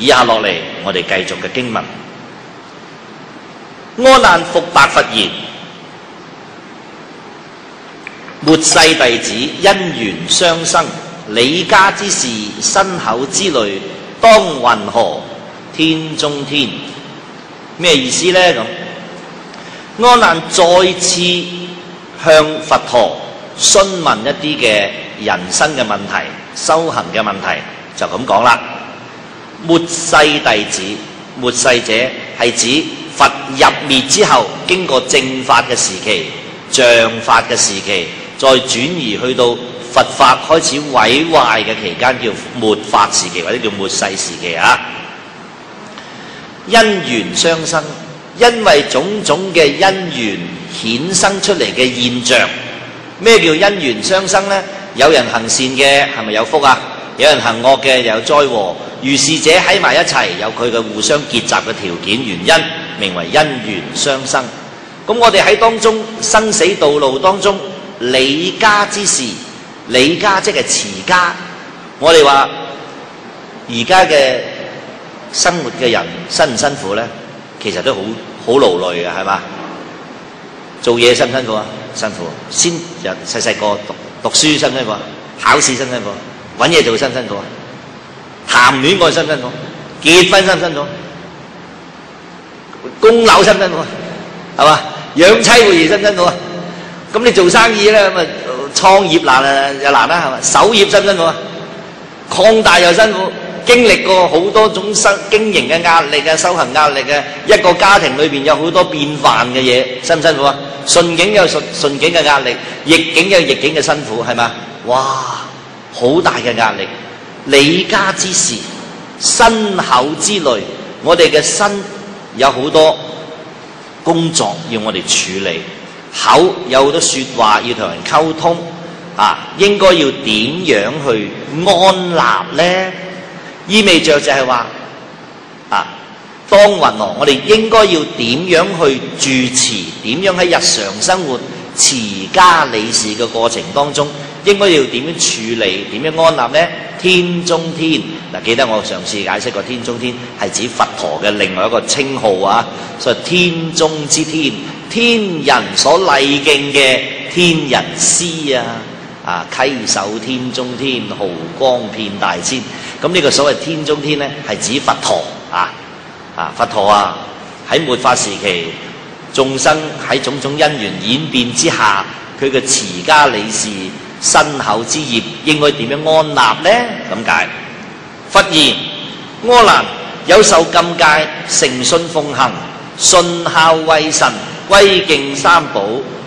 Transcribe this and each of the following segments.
以下落嚟，我哋繼續嘅經文。阿難復白佛言：末世弟子因緣相生，理家之事，身口之類，當云何？天中天。咩意思呢？咁阿難再次向佛陀詢問一啲嘅人生嘅問題、修行嘅問題，就咁講啦。末世弟子，末世者係指佛入滅之後，經過正法嘅時期、像法嘅時期，再轉移去到佛法開始毀壞嘅期間，叫末法時期或者叫末世時期啊。因緣相生，因為種種嘅因緣衍生出嚟嘅現象。咩叫因緣相生呢？有人行善嘅係咪有福啊？有人行惡嘅又有災禍。如是者喺埋一齊，有佢嘅互相結集嘅條件原因，名為因緣相生。咁我哋喺當中生死道路當中，理家之事，理家即係持家。我哋話而家嘅生活嘅人辛唔辛苦呢？其實都好勞累嘅，係嘛？做嘢辛唔辛苦啊？辛苦。先由細個讀書辛唔辛苦啊？考試辛唔辛苦？揾嘢做辛唔辛苦啊？談戀愛辛唔辛苦？結婚辛唔辛苦？供樓辛唔辛苦？係嘛？養妻活兒辛唔辛苦啊？咁你做生意咧，咁啊創業難啊又難啦，係嘛？守業辛唔辛苦啊？擴大又辛苦，經歷過好多種經營嘅壓力嘅、修行壓力嘅，一個家庭裏邊有好多變幻嘅嘢，辛唔辛苦啊？順境有順境嘅壓力，逆境有逆境嘅辛苦，係嘛？哇，好大嘅壓力。理家之事，身口之類，我哋嘅身有好多工作要我哋處理，口有好多說話要同人溝通啊，應該要點樣去安立呢？意味着就係話啊，當云何，我哋應該要點樣去住持，點樣喺日常生活持家理事嘅過程當中，應該要點樣處理，點樣安立呢？天中天嗱，記得我上次解釋過，天中天係指佛陀嘅另外一個稱號啊，所以天中之天，天人所禮敬嘅天人師啊，稽首天中天，毫光遍大千。咁呢個所謂天中天呢，係指佛陀佛陀啊，喺末法時期，眾生喺種種因緣演變之下，佢嘅持家理事、身口之業應該點樣安立呢？咁解。佛言：阿難，有受禁戒，誠信奉行，信孝畏臣，歸敬三寶，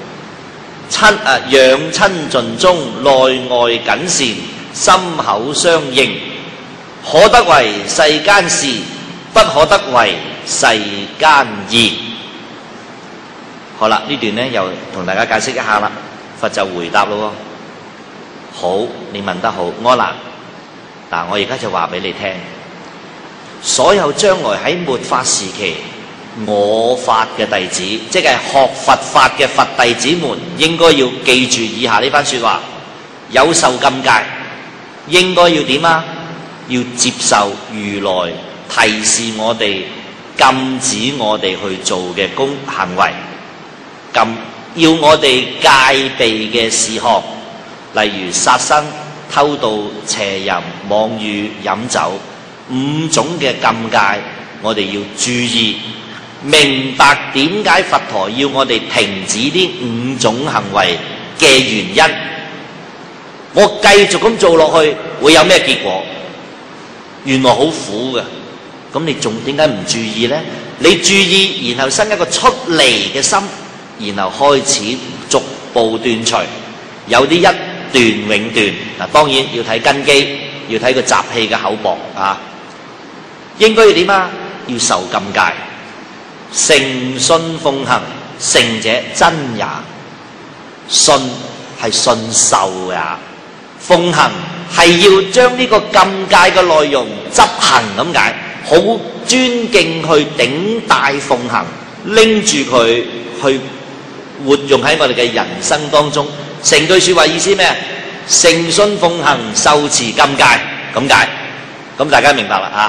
養親盡忠，內外謹善，心口相應，可得為世間事，不可得為世間義。好啦，呢段呢又同大家解釋一下啦。佛就回答咯。好，你問得好，阿難。嗱，我而家就話俾你聽，所有將來喺末法時期，我法嘅弟子，即係學佛法嘅佛弟子們，應該要記住以下呢番說話：有受禁戒，應該要點啊？要接受如來提示我哋、禁止我哋去做嘅行為，要我哋戒備嘅事項，例如殺生、偷盜、邪淫、妄語、飲酒，5種嘅禁戒，我哋要注意，明白點解佛陀要我哋停止呢5種行為嘅原因。我繼續咁做落去，會有咩結果？原來好苦嘅，咁你仲點解唔注意呢？你注意，然後生一個出離嘅心，然後開始逐步斷除，有啲一斷永斷。嗱，當然要睇根基，要睇個習氣嘅厚薄啊。應該要點啊？要受禁戒，誠信奉行，誠者真也，信係信受也，奉行係要將呢個禁戒嘅內容執行咁解，好尊敬去頂戴奉行，拎住佢去活用喺我哋嘅人生當中。成句說話意思咩？誠信奉行，受持禁戒咁解。咁大家明白啦啊？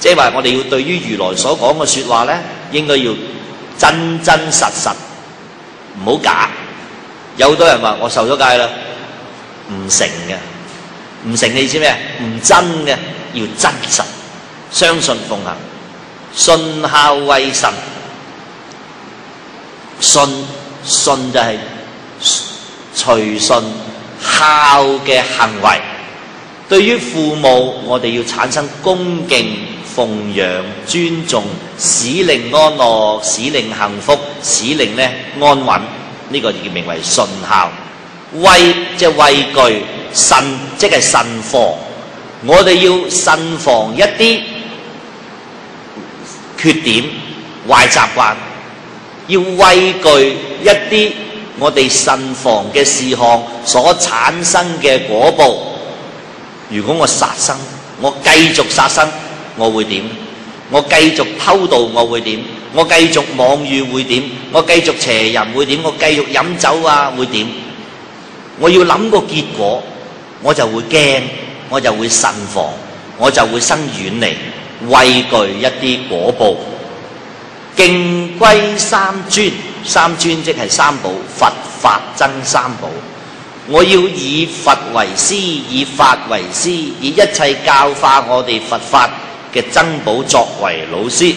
即係話我哋要對於如來所講嘅説話咧，應該要真真實實，唔好假。有好多人話我受咗戒啦，唔成嘅，唔成嘅意思咩？唔真嘅，要真實，相信奉行，信孝為神。信就係隨順孝嘅行為。對於父母，我哋要產生恭敬、奉養、尊重，使令安樂，使令幸福，使令咧安穩。呢個就叫名為順孝。畏即係畏懼，慎即係慎防。我哋要慎防一啲缺點、壞習慣，要畏懼一啲我哋慎防嘅事項所產生嘅果報。如果我殺生，我繼續殺生，我會點？我繼續偷盜，我會點？我繼續妄語會點？我繼續邪淫會點？我繼續飲酒啊會點？我要諗個結果，我就會驚，我就會慎防，我就會生遠離，畏懼一啲果報。敬歸三尊，三尊即係三寶，佛法僧三寶。我要以佛為師，以法為師，以一切教化我哋佛法嘅僧寶作為老師。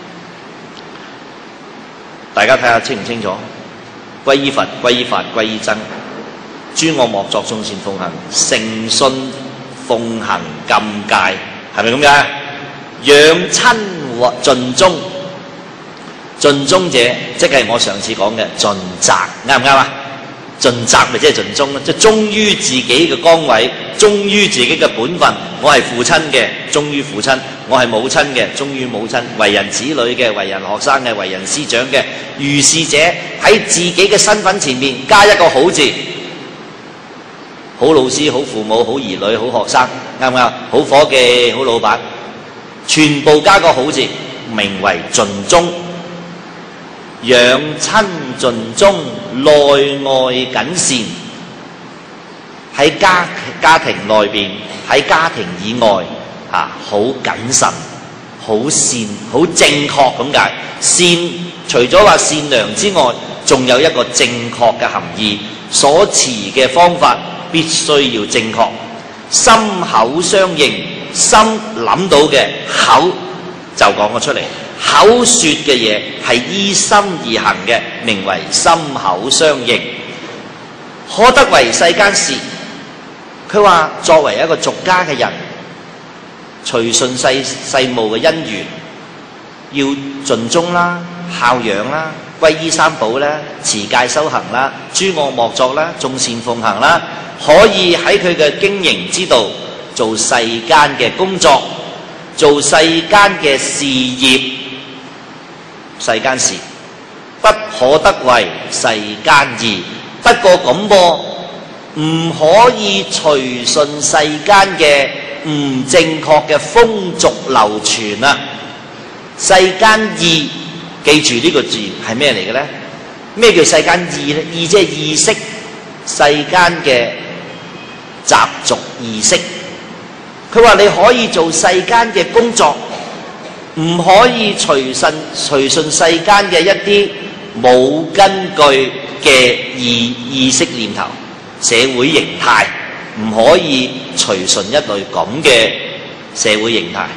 大家睇下清唔清楚？歸依佛、歸依法、歸依僧，諸惡莫作，眾善奉行，誠信奉行禁戒，係咪咁嘅？養親盡忠，盡忠者即係我上次講嘅盡責，啱唔啱啊？盡責咪即係盡忠咯，即係忠於自己嘅崗位，忠於自己嘅本分。我係父親嘅，忠於父親；我係母親嘅，忠於母親；為人子女嘅，為人學生嘅，為人師長嘅，如是者喺自己嘅身份前面加一個好字，好老師、好父母、好兒女、好學生，啱唔啱？好伙計、好老闆，全部加個好字，名為盡忠。養親盡忠，內外謹善。喺家庭內邊，喺家庭以外，好謹慎、好善、好正確咁解。善除咗話善良之外，仲有一個正確嘅含義。所持嘅方法必須要正確。心口相應，心諗到嘅口就講咗出嚟。口說嘅嘢係依心而行嘅，名為心口相應。可得為世間事。佢話作為一個俗家嘅人，隨順世務嘅因緣，要盡忠啦、孝養啦、歸依三寶啦、持戒修行啦、諸惡莫作啦、眾善奉行啦，可以喺佢嘅經營之道做世間嘅工作，做世間嘅事業。世間事不可得為世間義。不過咁噃，唔可以隨順世間嘅唔正確嘅風俗流傳啊！世間義，記住呢個字係咩嚟嘅咧？咩叫世間義咧？義即係意識，世間嘅習俗儀式。佢話你可以做世間嘅工作，唔可以隨順世間嘅一啲冇根據嘅意識念頭、社會形態，唔可以隨順一類咁嘅社會形態。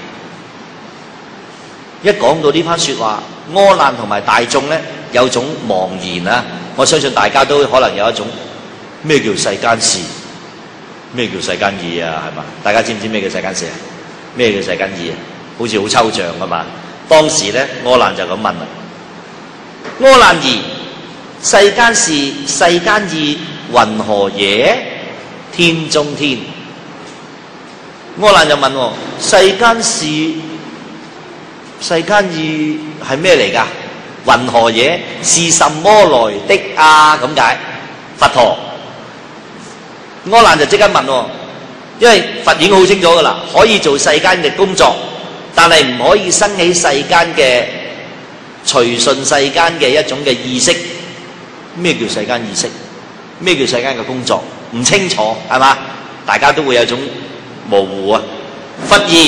一講到呢番説話，柯難同埋大眾咧有種茫然啊！我相信大家都可能有一種咩叫世間事，咩叫世間義啊？係嘛？大家知唔知咩叫世間事啊？咩叫世間義啊？好似好抽象㗎嘛！當時咧，柯難就咁問啦：柯難疑，世間事、世間義，云何耶？天中天。柯難就問喎：世間事、世間義係咩嚟㗎？云何耶？是什麼來的啊？咁解。佛陀。柯難就即刻問喎，因為佛已經好清楚㗎啦，可以做世間嘅工作。但係唔可以生起世間嘅隨順世間嘅一種嘅意識。咩叫世間意識？咩叫世間嘅工作？唔清楚係嘛？大家都會有種模糊啊。佛言：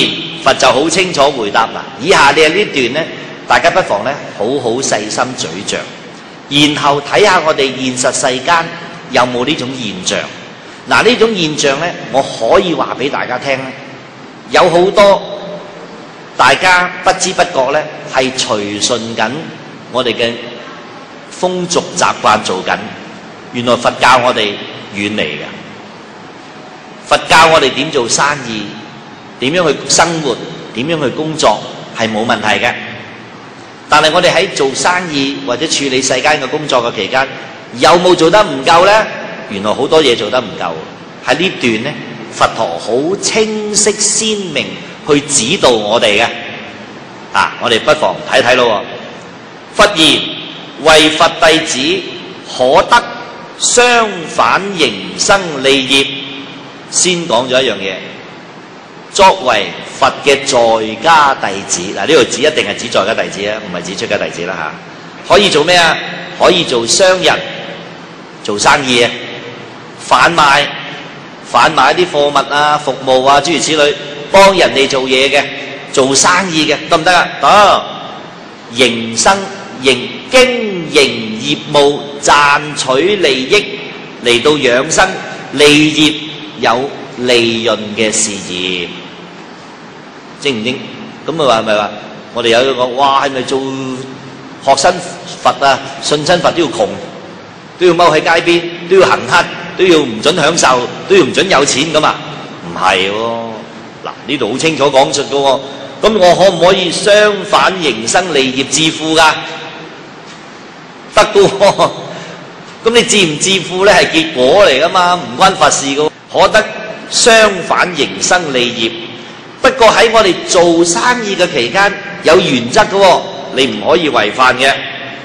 佛就好清楚回答嗱，以下呢段呢，大家不妨呢好好細心咀嚼，然後睇下我哋現實世間有冇呢種現象。嗱，呢種現象呢，我可以話俾大家聽咧，有好多大家不知不覺呢係隨順緊我哋嘅風俗習慣做緊。原來佛教我哋遠離嘅，佛教我哋點做生意，點樣去生活，點樣去工作係冇問題嘅。但係我哋喺做生意或者處理世間嘅工作嘅期間，有冇做得唔夠呢？原來好多嘢做得唔夠。喺呢段呢，佛陀好清晰鮮明去指導我哋嘅。我哋不妨睇睇咯。佛言：為佛弟子可得相反形生利業。先講咗一樣嘢，作為佛嘅在家弟子，嗱，呢度指一定係指在家弟子啊，唔係指出家弟子啦嚇。可以做咩啊？可以做商人，做生意啊，販賣一啲貨物啊、服務啊諸如此類，幫人哋做嘢嘅，做生意嘅，得唔得啊？得。營生經營業務，賺取利益嚟到養生利業，有利潤嘅事業，精唔精？咁咪話我哋有一個哇，係咪做學生佛啊、信親佛都要窮，都要踎喺街邊，都要行乞，都要唔准享受，都要唔准有錢咁啊？唔係喎，嗱，呢度好清楚講述嘅喎。咁我可唔可以相反形生利業致富㗎？得嘅喎。咁你致唔致富咧係結果嚟㗎嘛，唔關佛事嘅。可得相反形生利業，不過喺我哋做生意嘅期間有原則嘅喎，你唔可以違反嘅。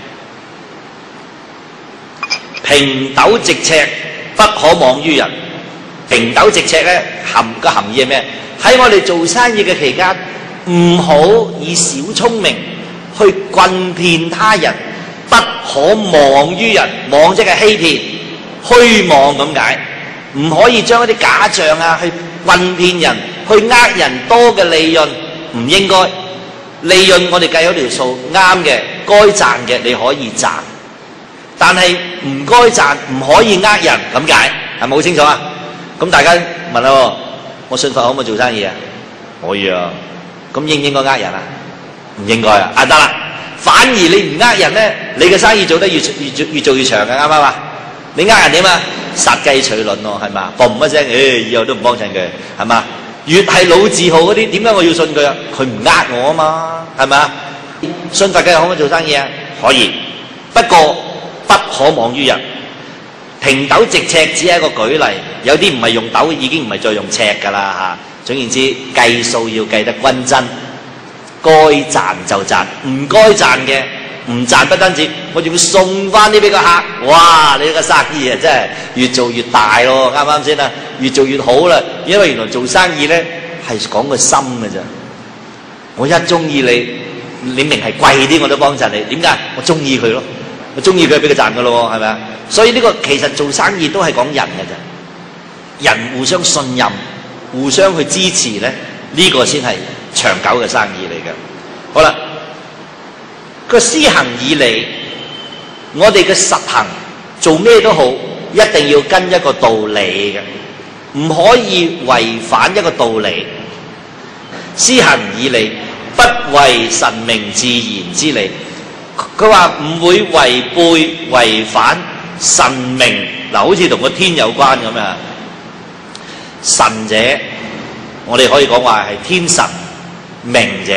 平斗直尺，不可妄於人。平斗直尺咧含義係咩？喺我哋做生意嘅期間，唔好以小聰明去棍騙他人，不可妄於人。妄即係欺騙、虛妄咁解，唔可以將一啲假象啊去棍騙人，去呃人多嘅利潤，唔應該。利潤我哋計咗條數，啱嘅，該賺嘅你可以賺，但係唔該賺唔可以呃人，咁解係咪好清楚啊？咁大家問啦，我信佛可唔可以做生意啊？可以啊。咁應唔應該呃人啊？唔應該啊！得啦，反而你唔呃人咧，你嘅生意做得越做越長嘅，啱唔啱啊？你呃人點啊？殺雞取卵咯，係嘛？嘣一聲，以後都唔幫襯佢，係嘛？越係老字號嗰啲，點解我要信佢啊？佢唔呃我啊嘛，係咪？信佛嘅可唔可以做生意啊？可以，不過不可妄於人。平斗直尺只係一個舉例，有啲唔係用斗，已經唔係再用尺㗎啦嚇。總言之，計數要計得均真，該賺就賺，唔該賺嘅唔賺不單止，我仲要送翻啲俾個客。哇！你呢個生意啊，真係越做越大咯，啱唔啱先啊？越做越好啦，因為原來做生意咧係講個心嘅啫。我一中意你明係貴啲我都幫襯你，點解？我中意佢咯，我中意佢俾佢賺㗎咯，係咪啊？所以呢個其實做生意都係講人嘅啫，人互相信任。互相去支持咧，呢個先係長久嘅生意嚟嘅。好啦，個施行以理，我哋嘅實行做咩都好，一定要跟一個道理嘅，唔可以違反一個道理。施行以理，不違神明自然之理。佢話唔會違背違反神明，嗱，好似同個天有關咁啊。神者，我哋可以講話係天神；明者，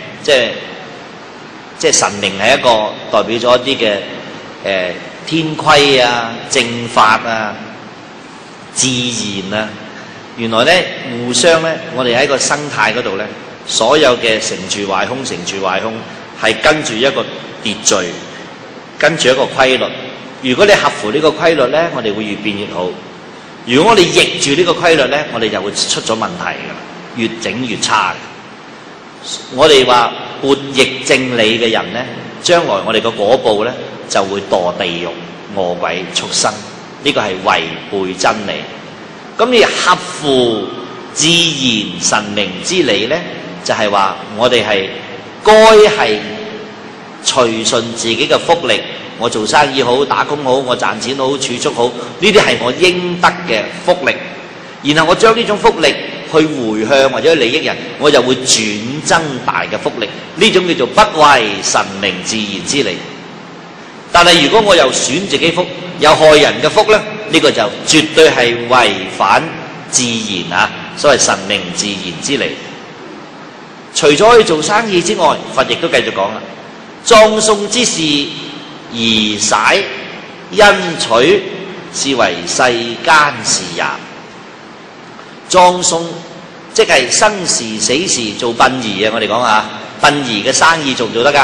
即係神明係一個代表咗一啲嘅天規啊、正法啊、自然啊。原來咧互相咧，我哋喺個生態嗰度咧，所有嘅成住壞空、成住壞空係跟住一個秩序，跟住一個規律。如果你合乎呢個規律咧，我哋會越變越好。如果我哋逆住呢個規律咧，我哋就會出咗問題㗎，越整越差嘅。我哋話悖逆正理嘅人咧，將來我哋個果報咧就會墮地獄、餓鬼、畜生。呢個係違背真理。咁你合乎自然神明之理咧， 就係話我哋係該係隨順自己嘅福力，我做生意好、打工好、我賺錢好、儲蓄好，呢啲係我應得嘅福力。然後我將呢種福力去回向或者利益人，我就會轉增大嘅福力。呢種叫做不為神明自然之理。但係如果我又選自己福，又害人嘅福呢，呢個就絕對係違反自然啊！所謂神明自然之理。除咗可以做生意之外，佛亦都繼續講啦：葬送之事而使因取，是為世間事也。葬送即係生時死時做殯儀啊！我哋講下殯儀嘅生意做唔做得㗎？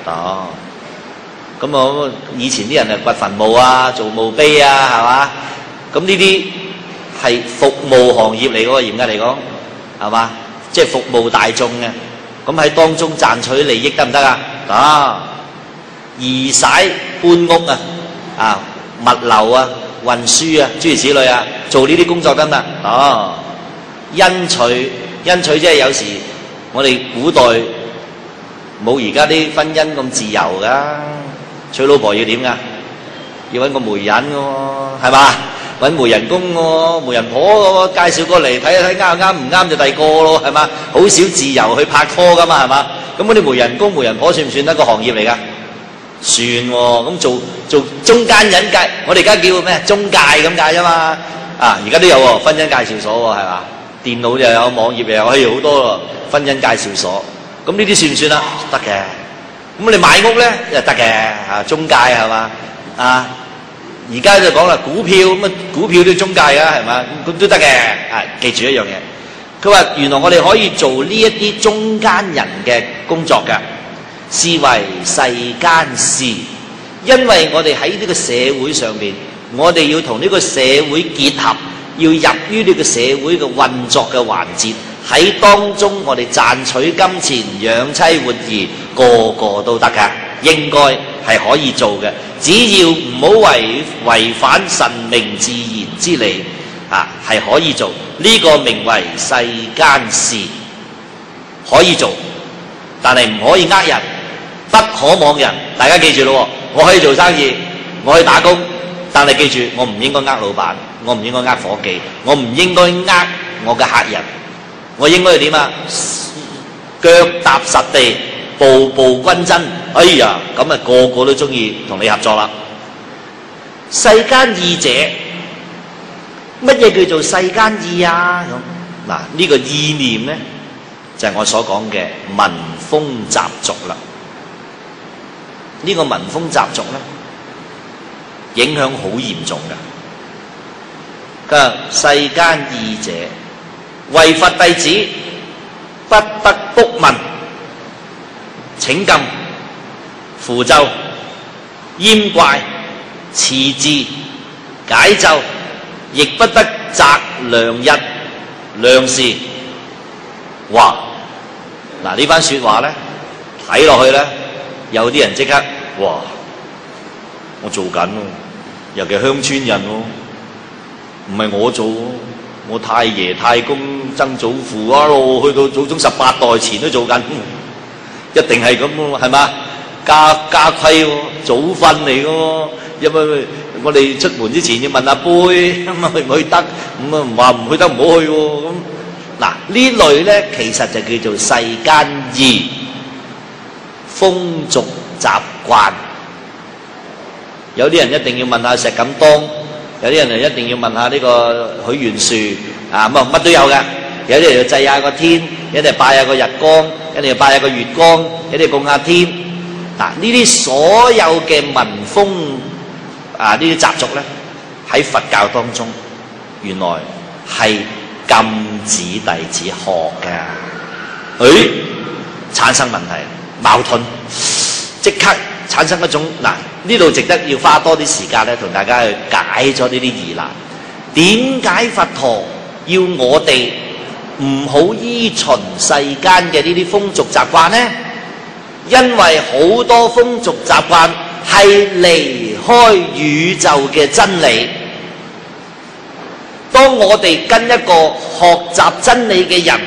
咁我以前啲人啊掘墳墓啊，做墓碑啊，係嘛？咁呢啲係服務行業嚟嘅，嚴格嚟講，係嘛？即係服務大眾嘅。咁喺當中賺取利益得唔得啊？移使搬屋啊、物流啊、運輸啊，諸如此類啊，做呢啲工作得唔得？因取即係有時我哋古代冇而家啲婚姻咁自由噶，娶老婆要點噶？要揾個媒人嘅喎，係嘛？揾媒人公喎，媒人婆介紹過嚟睇一睇啱唔啱，唔啱就第二個咯，係嘛？好少自由去拍拖噶嘛，係嘛？咁嗰啲媒人公、媒人婆算唔算得個行業嚟噶？算喎，咁做中間人介，我哋而家叫咩？中介咁解啫嘛。而家都有喎，婚姻介紹所喎，係嘛？電腦又有，網頁又有，好多咯，婚姻介紹所。咁呢啲算唔算啊？得嘅。咁你買屋咧又得嘅，中介係嘛？而家就講啦，股票咁啊，股票都中介噶係嘛？咁都得嘅。記住一樣嘢，佢話原來我哋可以做呢一啲中間人嘅工作嘅，視為世間事。因為我哋喺呢個社會上面，我哋要同呢個社會結合，要入於呢個社會嘅運作嘅環節，喺當中我哋賺取金錢、養妻活兒，個個都得㗎，應該係可以做嘅，只要唔好違反神明自然之理，係可以做。呢個名為世間事，可以做，但係唔可以呃人，不可妄人。大家記住咯，我可以做生意，我可以打工，但係記住，我唔應該呃老闆，我唔應該呃伙計，我唔應該呃我嘅客人，我應該係點啊？腳踏實地，步步均真。哎呀，咁啊個個都中意同你合作啦。世間義者，乜嘢叫做世間義啊？咁嗱，呢個意念咧，就係我所講嘅民風習俗啦。呢個民風習俗咧，影響好嚴重噶。佢話世間義者，為佛弟子，不得卜問、請禁、符咒、閹怪、持字、解咒，亦不得擇良日、良時。哇！嗱，呢番說話咧，睇落去咧，有啲人即刻哇！我做緊喎，尤其鄉村人喎，唔係我做喎，我太爺太公曾祖父一路去到祖宗18代前都做緊，一定係咁喎，係嘛？家規喎，祖訓嚟嘅喎，因為我哋出門之前要問阿杯，咁啊去唔去得？咁啊唔話唔去得唔好去喎。咁嗱呢類咧，其實就叫做世間義、風俗習慣。有啲人一定要問下石敢當，有啲人就一定要問下呢個許願樹啊，乜都有嘅。有啲人要祭下個天，有啲人拜下個日光，有啲人拜下個月光，有啲人供下天。嗱，呢啲所有嘅民風呢啲習俗咧，喺佛教當中原來係禁止弟子學嘅。產生問題，矛盾，即刻產生一種呢度值得要花多啲時間咧，同大家去解咗呢啲疑難。點解佛陀要我哋唔好依循世間嘅呢啲風俗習慣呢？因為好多風俗習慣係離開宇宙嘅真理。當我哋跟一個學習真理嘅人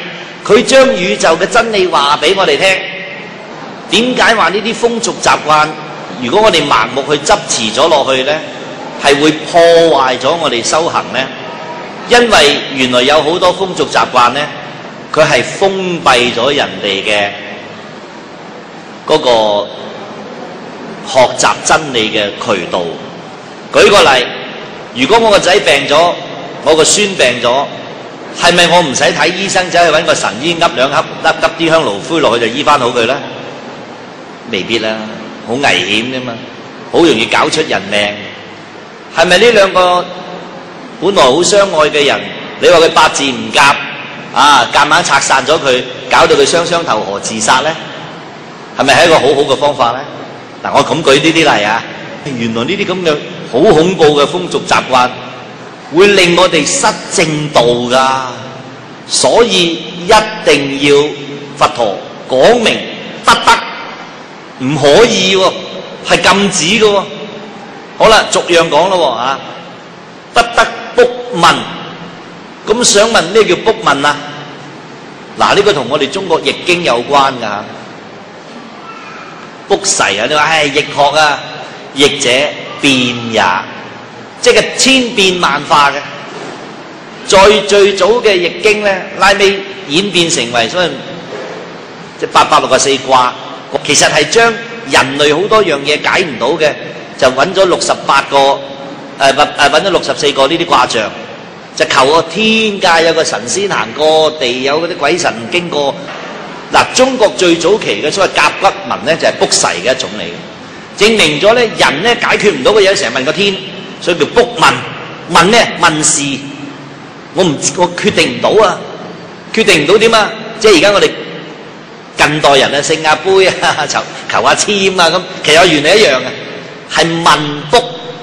佢將宇宙嘅真理話俾我哋聽。點解話呢啲風俗習慣，如果我哋盲目去執持咗落去呢，係會破壞咗我哋修行呢？因為原來有好多風俗習慣呢，佢係封閉咗人哋嘅嗰個學習真理嘅渠道。舉個例，如果我個仔病咗，我個孫病咗，係咪我唔使睇醫生，走去揾個神醫噏兩噏，揼啲香爐灰落去就醫翻好佢呢？未必啦，好危險啫嘛，好容易搞出人命。係咪呢兩個本來好相愛嘅人，你話佢八字唔夾啊，夾硬拆散咗佢，搞到佢雙雙投河自殺呢？係咪係一個好好嘅方法呢？嗱，我咁舉呢啲例啊，原來呢啲咁嘅好恐怖嘅風俗習慣，會令我哋失正道噶。所以一定要佛陀講明不得。唔可以喎，係禁止嘅喎。好啦，逐樣講咯啊！不得卜問，咁想問咩叫卜問啊？嗱，呢個同我哋中國易經有關㗎。卜筮啊，你話易學啊，易者變也，即係千變萬化嘅。在最早嘅易經咧，拉尾演變成為所謂即係864卦。其實係將人類好多樣嘢解唔到嘅，就揾咗68個揾咗64個呢啲卦象，就求個天界有個神仙行過，地有嗰啲鬼神經過。嗱，中國最早期嘅所謂甲骨文咧，就係卜筮嘅一種嚟嘅，證明咗咧人咧解決唔到嘅嘢，成日問個天，所以叫卜問。問咩？問事。我決定唔到啊，決定唔到點啊？即係而家我哋近代人啊，聖下杯啊，求下簽啊，咁其實原理一樣嘅，係問卜。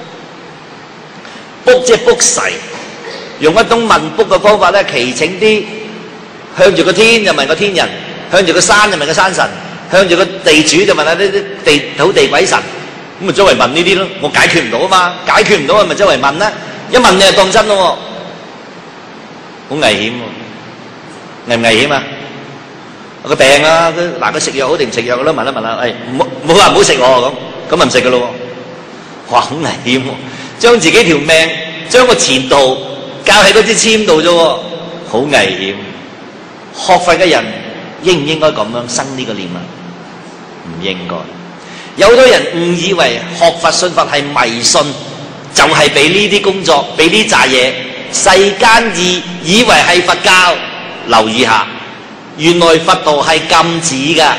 卜即係卜筮，用一種問卜嘅方法咧，祈請啲向住個天就問個天人，向住個山就問個山神，向住個地主就問下啲土地鬼神，咁咪周圍問呢啲咯。我解決唔到啊嘛，解決唔到咪周圍問啦。一問你就當真咯，好危險喎，危唔危險啊？個病啊，佢食藥好定唔食藥嘅咯？問一問啦，唔好話唔好食喎，咁咪唔食嘅咯。哇，好危險喎！將自己條命、將個前途交喺嗰支簽度啫喎，好危險。學佛嘅人應唔應該咁樣生呢個念啊？唔應該。有好多人誤以為學佛信佛係迷信，就係俾呢啲工作，俾呢扎嘢，世間義以為係佛教。留意下。原來佛陀係禁止㗎，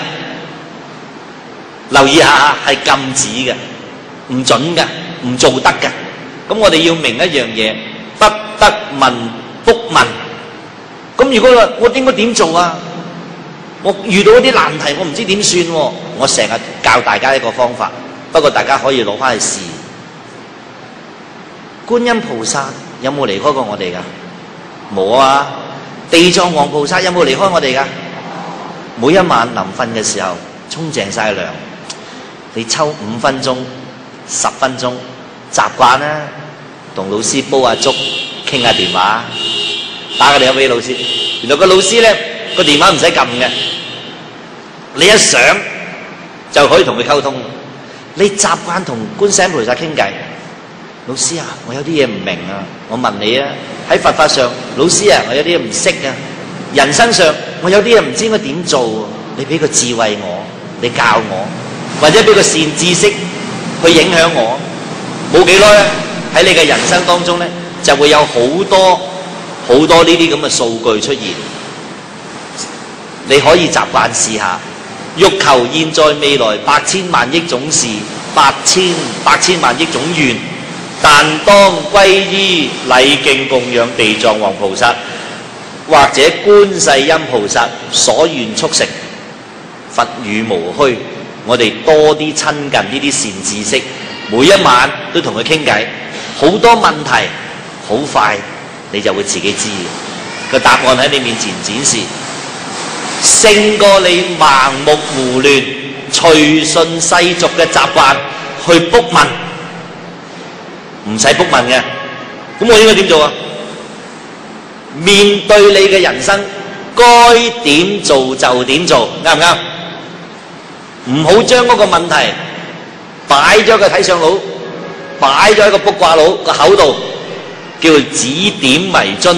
留意下係禁止嘅，唔準㗎，唔做得㗎。咁我哋要明一樣嘢，不得問卜問。咁如果我應該點做啊？我遇到一啲難題，我唔知點算喎。我成日教大家一個方法，不過大家可以攞翻去試。觀音菩薩有冇離開過我哋㗎？冇啊。地藏王菩薩有冇離開我哋㗎？每一晚臨瞓嘅時候沖淨晒涼，你抽5分鐘、10分鐘，習慣啦，同老師煲下粥，傾下電話，打個電話俾老師。原來個老師咧個電話唔使撳嘅，你一想就可以同佢溝通。你習慣同觀世音菩薩傾偈。老師啊，我有啲嘢唔明啊，我問你啊。喺佛法上，老師啊，我有啲嘢唔識啊。人生上，我有啲嘢唔知應該點做，你俾個智慧我，你教我，或者俾個善知識去影響我。冇幾耐喺你嘅人生當中咧，就會有好多呢啲咁嘅數據出現。你可以習慣試下，欲求現在未來百千萬億種事，百千萬億種願。但當歸依禮敬供養地藏王菩薩或者觀世音菩薩所願速成，佛語無虛。我哋多啲親近呢啲善知識，每一晚都同佢傾偈，好多問題好快你就會自己知個答案喺你面前展示，勝過你盲目胡亂隨順世俗嘅習慣去卜問。唔使卜問嘅，咁我應該點做啊？面對你嘅人生， 該點做就點做，啱唔啱？唔好將嗰個問題擺咗個睇相佬，擺咗喺個卜卦佬個口度，叫做指點迷津。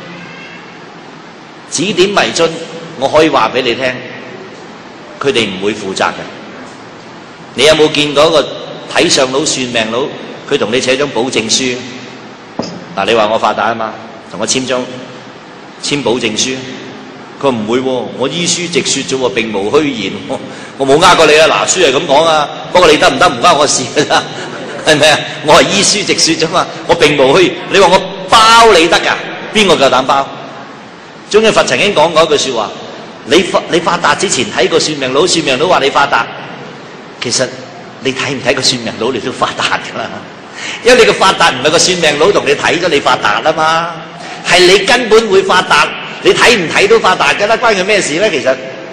指點迷津，我可以話俾你聽，佢哋唔會負責嘅。你有冇見過一個睇相佬、算命佬，佢同你寫張保證書？嗱，你話我發達啊嘛，同我簽保證書。佢話唔會喎，我依書直說啫喎，並無虛言。我冇呃過你啊！嗱，書係咁講啊，不過你得唔得唔關我事㗎咋，係咪啊？我係依書直說啫嘛，我並無虛言。你話我包你得㗎？邊個夠膽包？總之佛曾經講過一句説話：你發達之前睇個算命佬，算命佬話你發達，其實你睇唔睇個算命佬你都發達㗎啦。因為你個發達唔係個算命佬同你睇咗你發達啊嘛，係你根本會發達，你睇唔睇都發達㗎啦，關佢咩事咧？其實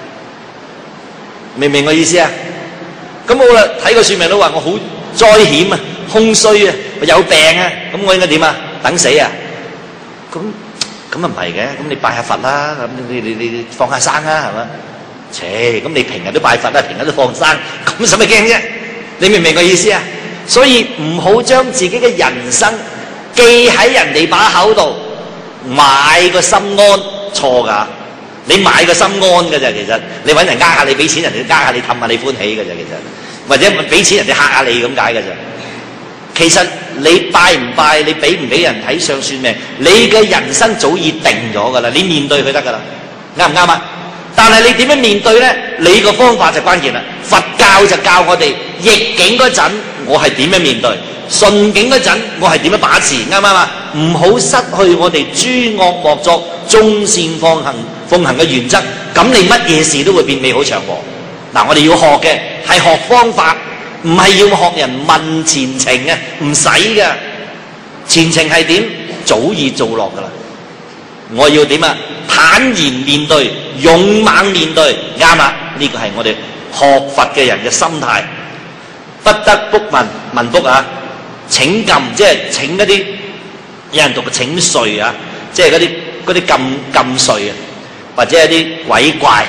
明唔明我意思啊？咁好啦，睇個算命佬話我好災險啊、空衰啊、有病啊，咁我應該點啊？等死啊？咁啊唔係嘅，咁你拜下佛啦，咁你放下生啦，係嘛？咁你平日都拜佛啦，平日都放生，咁使乜驚啫？你明唔明個意思啊？所以唔好將自己嘅人生記喺人哋把口度，買個心安，錯噶。你買個心安㗎咋，其實你揾人呃下你，俾錢人哋呃下你，氹下你歡喜㗎咋，其實或者俾錢人哋嚇下你咁解㗎咋。其實你拜唔拜，你俾唔俾人睇相算命，你嘅人生早已定咗噶啦，你面對佢得噶啦，啱唔啱啊？但係你點樣面對咧？你個方法就關鍵啦。佛教就教我哋逆境嗰陣，我係點樣面對；順境嗰陣，我係點樣把持，啱唔啱啊？唔好失去我哋諸惡莫作、眾善奉行嘅原則，咁你乜嘢事都會變美好祥和。嗱，我哋要學嘅係學方法。唔係要學人問前程啊，唔使噶。前程係點，早已做落噶啦。我要點啊？坦然面對，勇猛面對，啱啦。呢個係我哋學佛嘅人嘅心態。不得卜問卜啊，請禁，即係請嗰啲有人讀嘅請稅啊，即係嗰啲禁稅啊，或者係啲鬼怪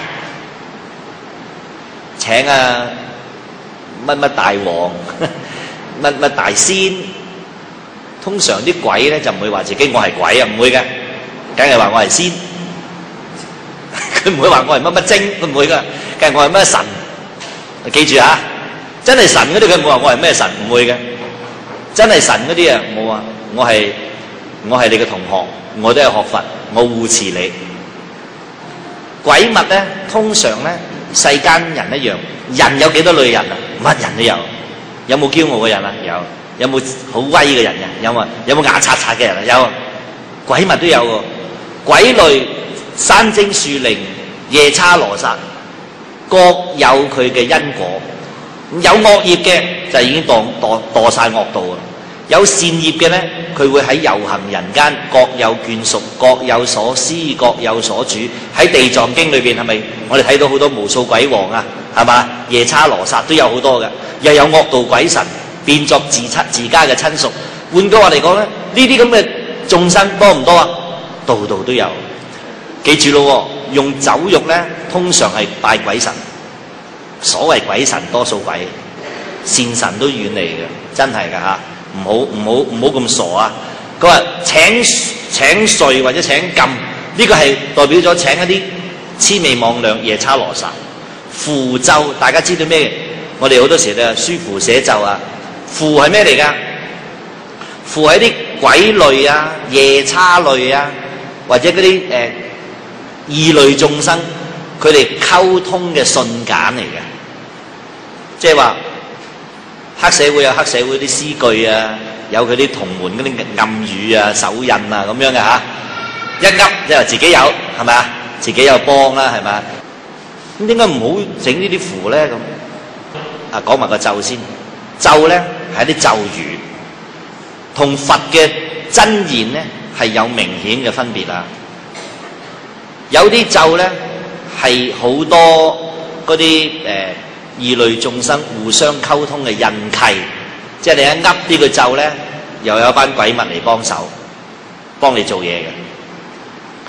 請啊。乜大王，乜大仙，通常啲鬼咧就唔會話自己我係鬼啊，唔會嘅，梗係話我係仙。佢唔會話我係乜精，佢唔會噶，梗係我係乜神。記住啊，真係神嗰啲佢唔會話我係咩神，唔會嘅。真係神嗰啲啊，冇啊，我係你嘅同學，我都係學佛，我護持你。鬼物咧，通常咧，世間人一樣，人有幾多類人啊？乜人都有。有冇驕傲嘅人啊？有。有冇好威嘅人啊？有啊。有冇牙刷刷嘅人啊？有。鬼物都有喎。鬼類、山精、樹靈、夜叉、羅剎，各有佢嘅因果。有惡業嘅就已經墮晒惡道啊！有善業嘅咧，佢會喺遊行人間，各有眷屬，各有所思，各有所主。喺地藏經裏邊係咪？我哋睇到好多無數鬼王啊，係嘛？夜叉羅剎都有好多嘅，又有惡道鬼神變作自家嘅親屬。換句話嚟講咧，呢啲咁嘅眾生多唔多啊？度度都有。記住咯，用酒肉咧，通常係拜鬼神。所謂鬼神，多數鬼，善神都遠離嘅，真係噶吓。唔好咁傻啊！佢話請稅或者請禁，呢個係代表咗請一啲魑魅魍魎、夜叉羅剎。符咒大家知道咩？我哋好多時都書符寫咒啊。符係咩嚟噶？符係啲鬼類啊、夜叉類啊，或者嗰啲異類眾生，佢哋溝通嘅信簡嚟嘅，即係話。黑社會有黑社會啲詩句啊，有佢啲同門嗰啲暗語啊、手印啊咁樣嘅嚇，一噏即係自己有，係咪啊？自己有幫啦，係咪啊？咁點解唔好整呢啲符咧？咁啊，講埋個咒先。咒咧係一啲咒語，同佛嘅真言咧係有明顯嘅分別啊。有啲咒咧係好多嗰啲異類眾生互相溝通嘅印契，即係你一噏呢個咒咧，又有一班鬼物嚟幫手，幫你做嘢嘅。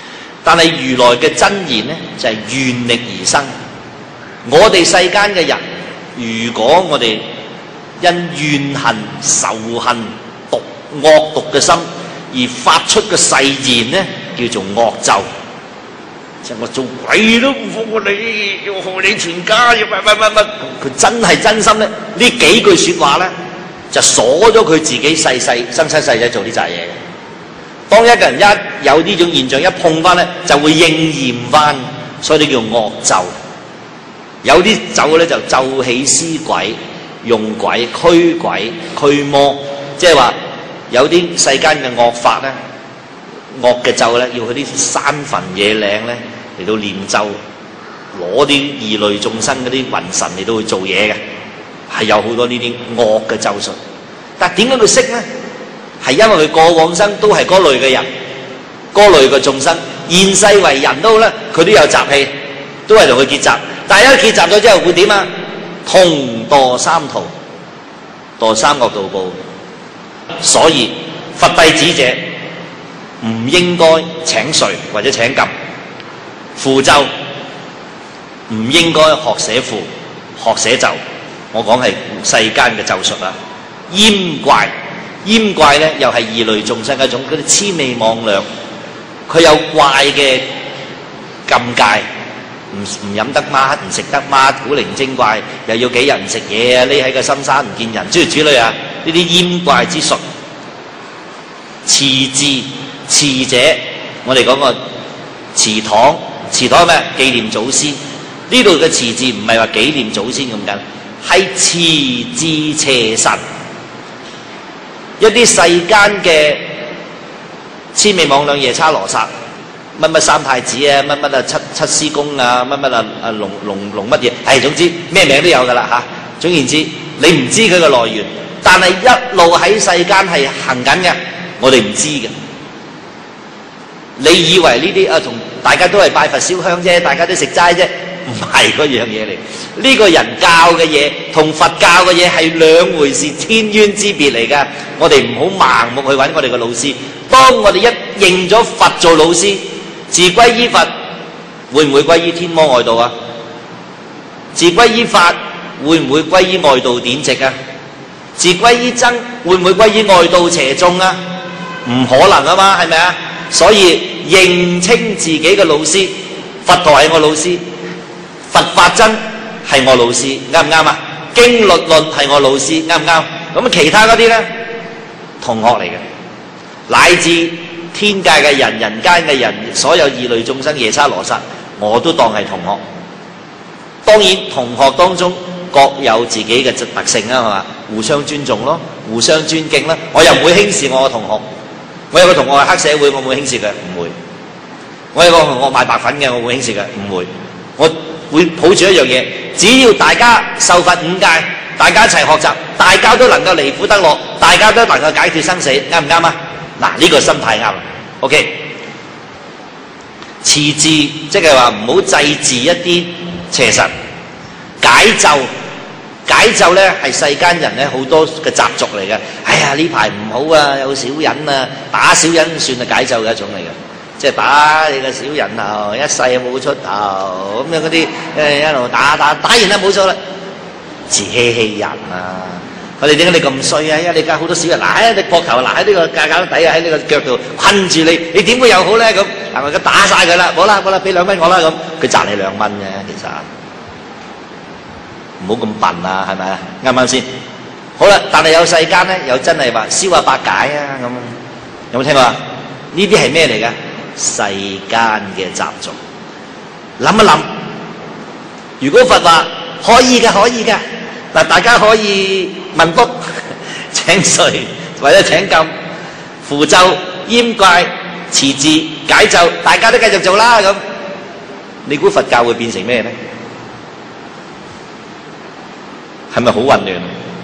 但係如來嘅真言呢，就係願力而生。我哋世間嘅人，如果我哋因怨恨、仇恨、惡毒嘅心而發出嘅誓言呢，叫做惡咒。即係我做鬼都唔服你，要害你全家，要乜。佢真係真心咧，呢幾句説話咧，就鎖咗佢自己生生世世做呢扎嘢嘅。當一個人一有呢種現象一碰翻咧，就會應驗翻，所以呢叫惡咒。有啲咒咧就咒起屍鬼，用鬼驅鬼驅魔，即係話有啲世間嘅惡法咧，惡嘅咒咧，要去啲山墳野嶺咧嚟到念咒，攞啲異類眾生嗰啲魂神嚟到去做嘢嘅，係有好多呢啲惡嘅咒術。但係點解佢識咧？係因為佢過往生都係嗰類嘅人，嗰類嘅眾生，現世為人都好咧，佢都有習氣，都係同佢結集。但係一結集咗之後會點啊？同墮三途，墮三惡道報。所以佛弟子者唔應該請垂或者請撳符咒，唔應該學寫符、學寫咒。我講係世間嘅咒術啊。閹怪，閹怪咧又係異類眾生一種，嗰啲魑魅魍魎，佢有怪嘅禁戒，唔飲得乜，唔食得乜，古靈精怪，又要幾日唔食嘢啊，匿喺個深山唔見人，諸如此類啊，呢啲閹怪之術。祠誌，祠者，我哋講個祠堂，祠堂係咩？紀念祖先。呢度嘅祠字唔係話紀念祖先咁緊，係祠誌邪神。一啲世間嘅魑魅魍魎、夜叉羅剎，乜乜三太子啊，乜乜啊七師公啊，乜乜啊龍乜嘢，係總之咩名都有㗎啦嚇。總言之，你唔知佢嘅來源，但係一路喺世間係行緊嘅，我哋唔知嘅。你以為呢啲啊同大家都係拜佛燒香啫，大家都食齋啫，唔係嗰樣嘢嚟。呢個人教嘅嘢同佛教嘅嘢係兩回事，天淵之別嚟㗎。我哋唔好盲目去揾我哋嘅老師。當我哋一認咗佛做老師，自歸依佛，會唔會歸依天魔外道啊？自歸依法，會唔會歸依外道典籍啊？自歸依僧，會唔會歸依外道邪宗啊？唔可能啊嘛，係咪啊？所以認清自己嘅老師，佛陀係我老師，佛法真係我老師，啱唔啱啊？經律論係我老師，啱唔啱？咁其他嗰啲咧，同學嚟嘅，乃至天界嘅人、人間嘅人，所有異類眾生、夜叉羅剎，我都當係同學。當然同學當中各有自己嘅特性啊，係嘛？互相尊重咯，互相尊敬啦。我又唔會輕視我嘅同學。我有個同學係黑社會，我會輕視佢，唔會。我有個同學賣白粉嘅，我會輕視佢，唔會。我會抱住一樣嘢，只要大家受佛五戒，大家一齊學習，大家都能夠離苦得樂，大家都能夠解脫生死，啱唔啱啊？嗱，呢個心態啱啦。OK， 辭字即係話唔好祭祀一啲邪神，解咒。解咒咧係世間人咧好多嘅習俗嚟嘅。哎呀呢排唔好啊，有小人啊，打小人算係解咒嘅一種嚟嘅，即係打你個小人頭，一世冇出頭咁樣嗰啲，一路打完啦冇錯啦，自欺人啊！我哋點解你咁衰啊？因為你而家好多小人嗱喺你膊頭，嗱喺呢個架架底啊，喺呢個腳度困住你，你點會有好咧？咁嗱我而家打晒佢啦，好啦，俾2蚊我啦咁，佢賺你2蚊嘅其實。唔好咁笨啊，係咪啊？啱唔啱先？好啦，但係有世間咧，有真係話燒下百解啊咁，有冇聽過啊？呢啲係咩嚟㗎？世間嘅習俗。諗一諗，如果佛話可以嘅，可以嘅，嗱大家可以問卜、請垂或者請禁、符咒、閹怪、辭字、解咒，大家都繼續做啦咁。你估佛教會變成咩咧？係咪好混亂？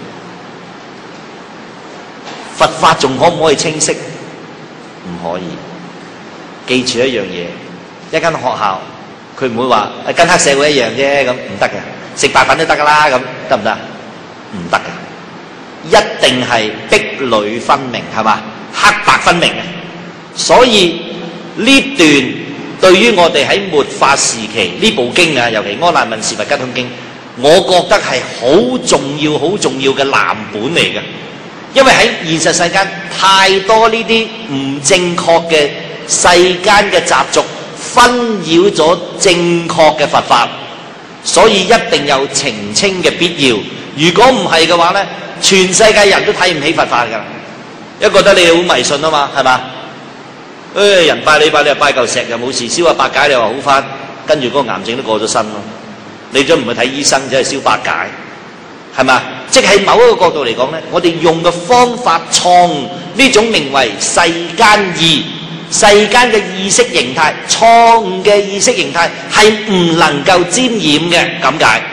佛法仲可唔可以清晰？唔可以。記住一樣嘢，一間學校佢唔會話跟黑社會一樣啫，咁唔得嘅。食白粉都得噶啦，咁得唔得？唔得嘅，一定係壁壘分明，係嘛？黑白分明嘅。所以呢段對於我哋喺末法時期呢部經啊，尤其《阿難問事佛吉通經》，我覺得係好重要、好重要嘅藍本嚟嘅。因為喺現實世間太多呢啲唔正確嘅世間嘅習俗，紛擾咗正確嘅佛法，所以一定有澄清嘅必要。如果唔係嘅話呢，全世界人都睇唔起佛法㗎，因為覺得你好迷信啊嘛，係嘛？人拜你就拜嚿石就冇事，燒下百解你話好翻，跟住嗰個癌症都過咗身咯。你都唔去睇醫生，只係燒百解，係嘛？即係某一個角度嚟講呢，我哋用嘅方法錯誤，呢種名為世間義，世間嘅意識形態，錯誤嘅意識形態係唔能夠沾染嘅，咁解。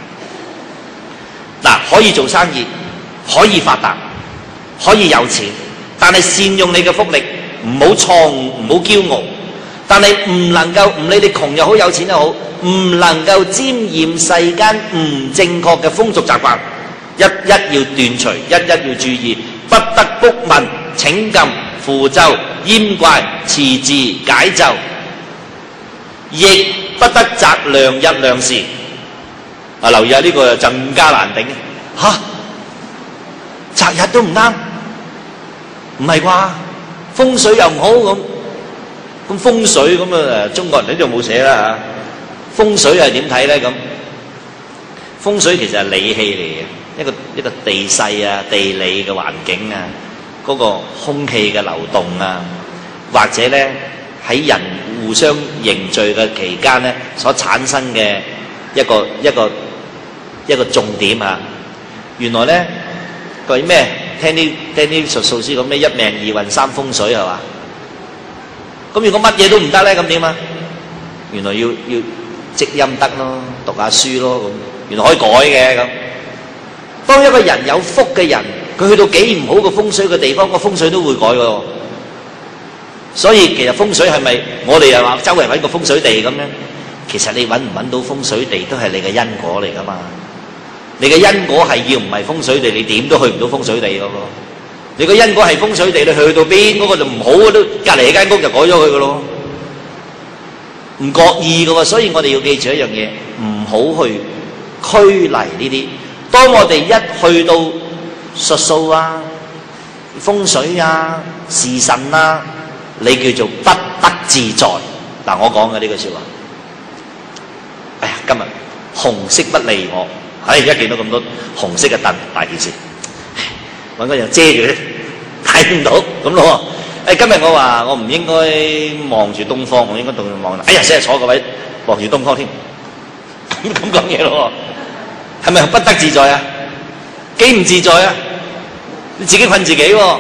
嗱，可以做生意，可以發達，可以有錢，但係善用你嘅福利，唔好錯誤，唔好驕傲。但係唔能夠，唔理你窮又好，有錢又好，唔能夠沾染世間唔正確嘅風俗習慣，一一要斷除，一一要注意，不得卜問、請禁、符咒、閹怪、持字、解咒，亦不得擇良日良時。啊，留意下呢個就更加難頂嚇，擇日都唔啱，唔係啩？風水又唔好咁風水咁啊？中國人呢度冇寫啦嚇。風水係點睇咧？咁風水其實係理氣嚟嘅，一個地勢啊、地理嘅環境啊，嗰個空氣嘅流動啊，或者咧喺人互相凝聚嘅期間咧所產生嘅一個重點啊。原來咧佢咩？聽啲術數師講咩一命二運三風水係嘛？咁如果乜嘢都唔得咧，咁點啊？原來要積陰德咯，讀下書咯，咁原來可以改嘅咁。當一個人有福嘅人，佢去到幾唔好嘅風水嘅地方，個風水都會改嘅。所以其實風水係咪我哋又話周圍揾個風水地咁樣？其實你揾唔揾到風水地都係你嘅因果嚟噶嘛。你嘅因果係要唔係風水地，你點都去唔到風水地嘅喎。你個因果係風水地，你去到邊嗰個就唔好，都隔離間屋就改咗佢嘅咯。唔覺意嘅喎，所以我哋要記住一樣嘢，唔好去拘泥呢啲。當我哋一去到術數啊、風水啊、時辰啊，你叫做不得自在。嗱，我講嘅呢句説話，哎呀，今日紅色不利我。一見到咁多紅色嘅燈，大件事，揾個人遮住咧，睇唔到咁咯。今日我話我唔應該望住東方，我應該對望。哎呀，成日坐個位望住東方添，咁講嘢咯，係咪不得自在啊？幾唔自在啊？你自己困自己喎。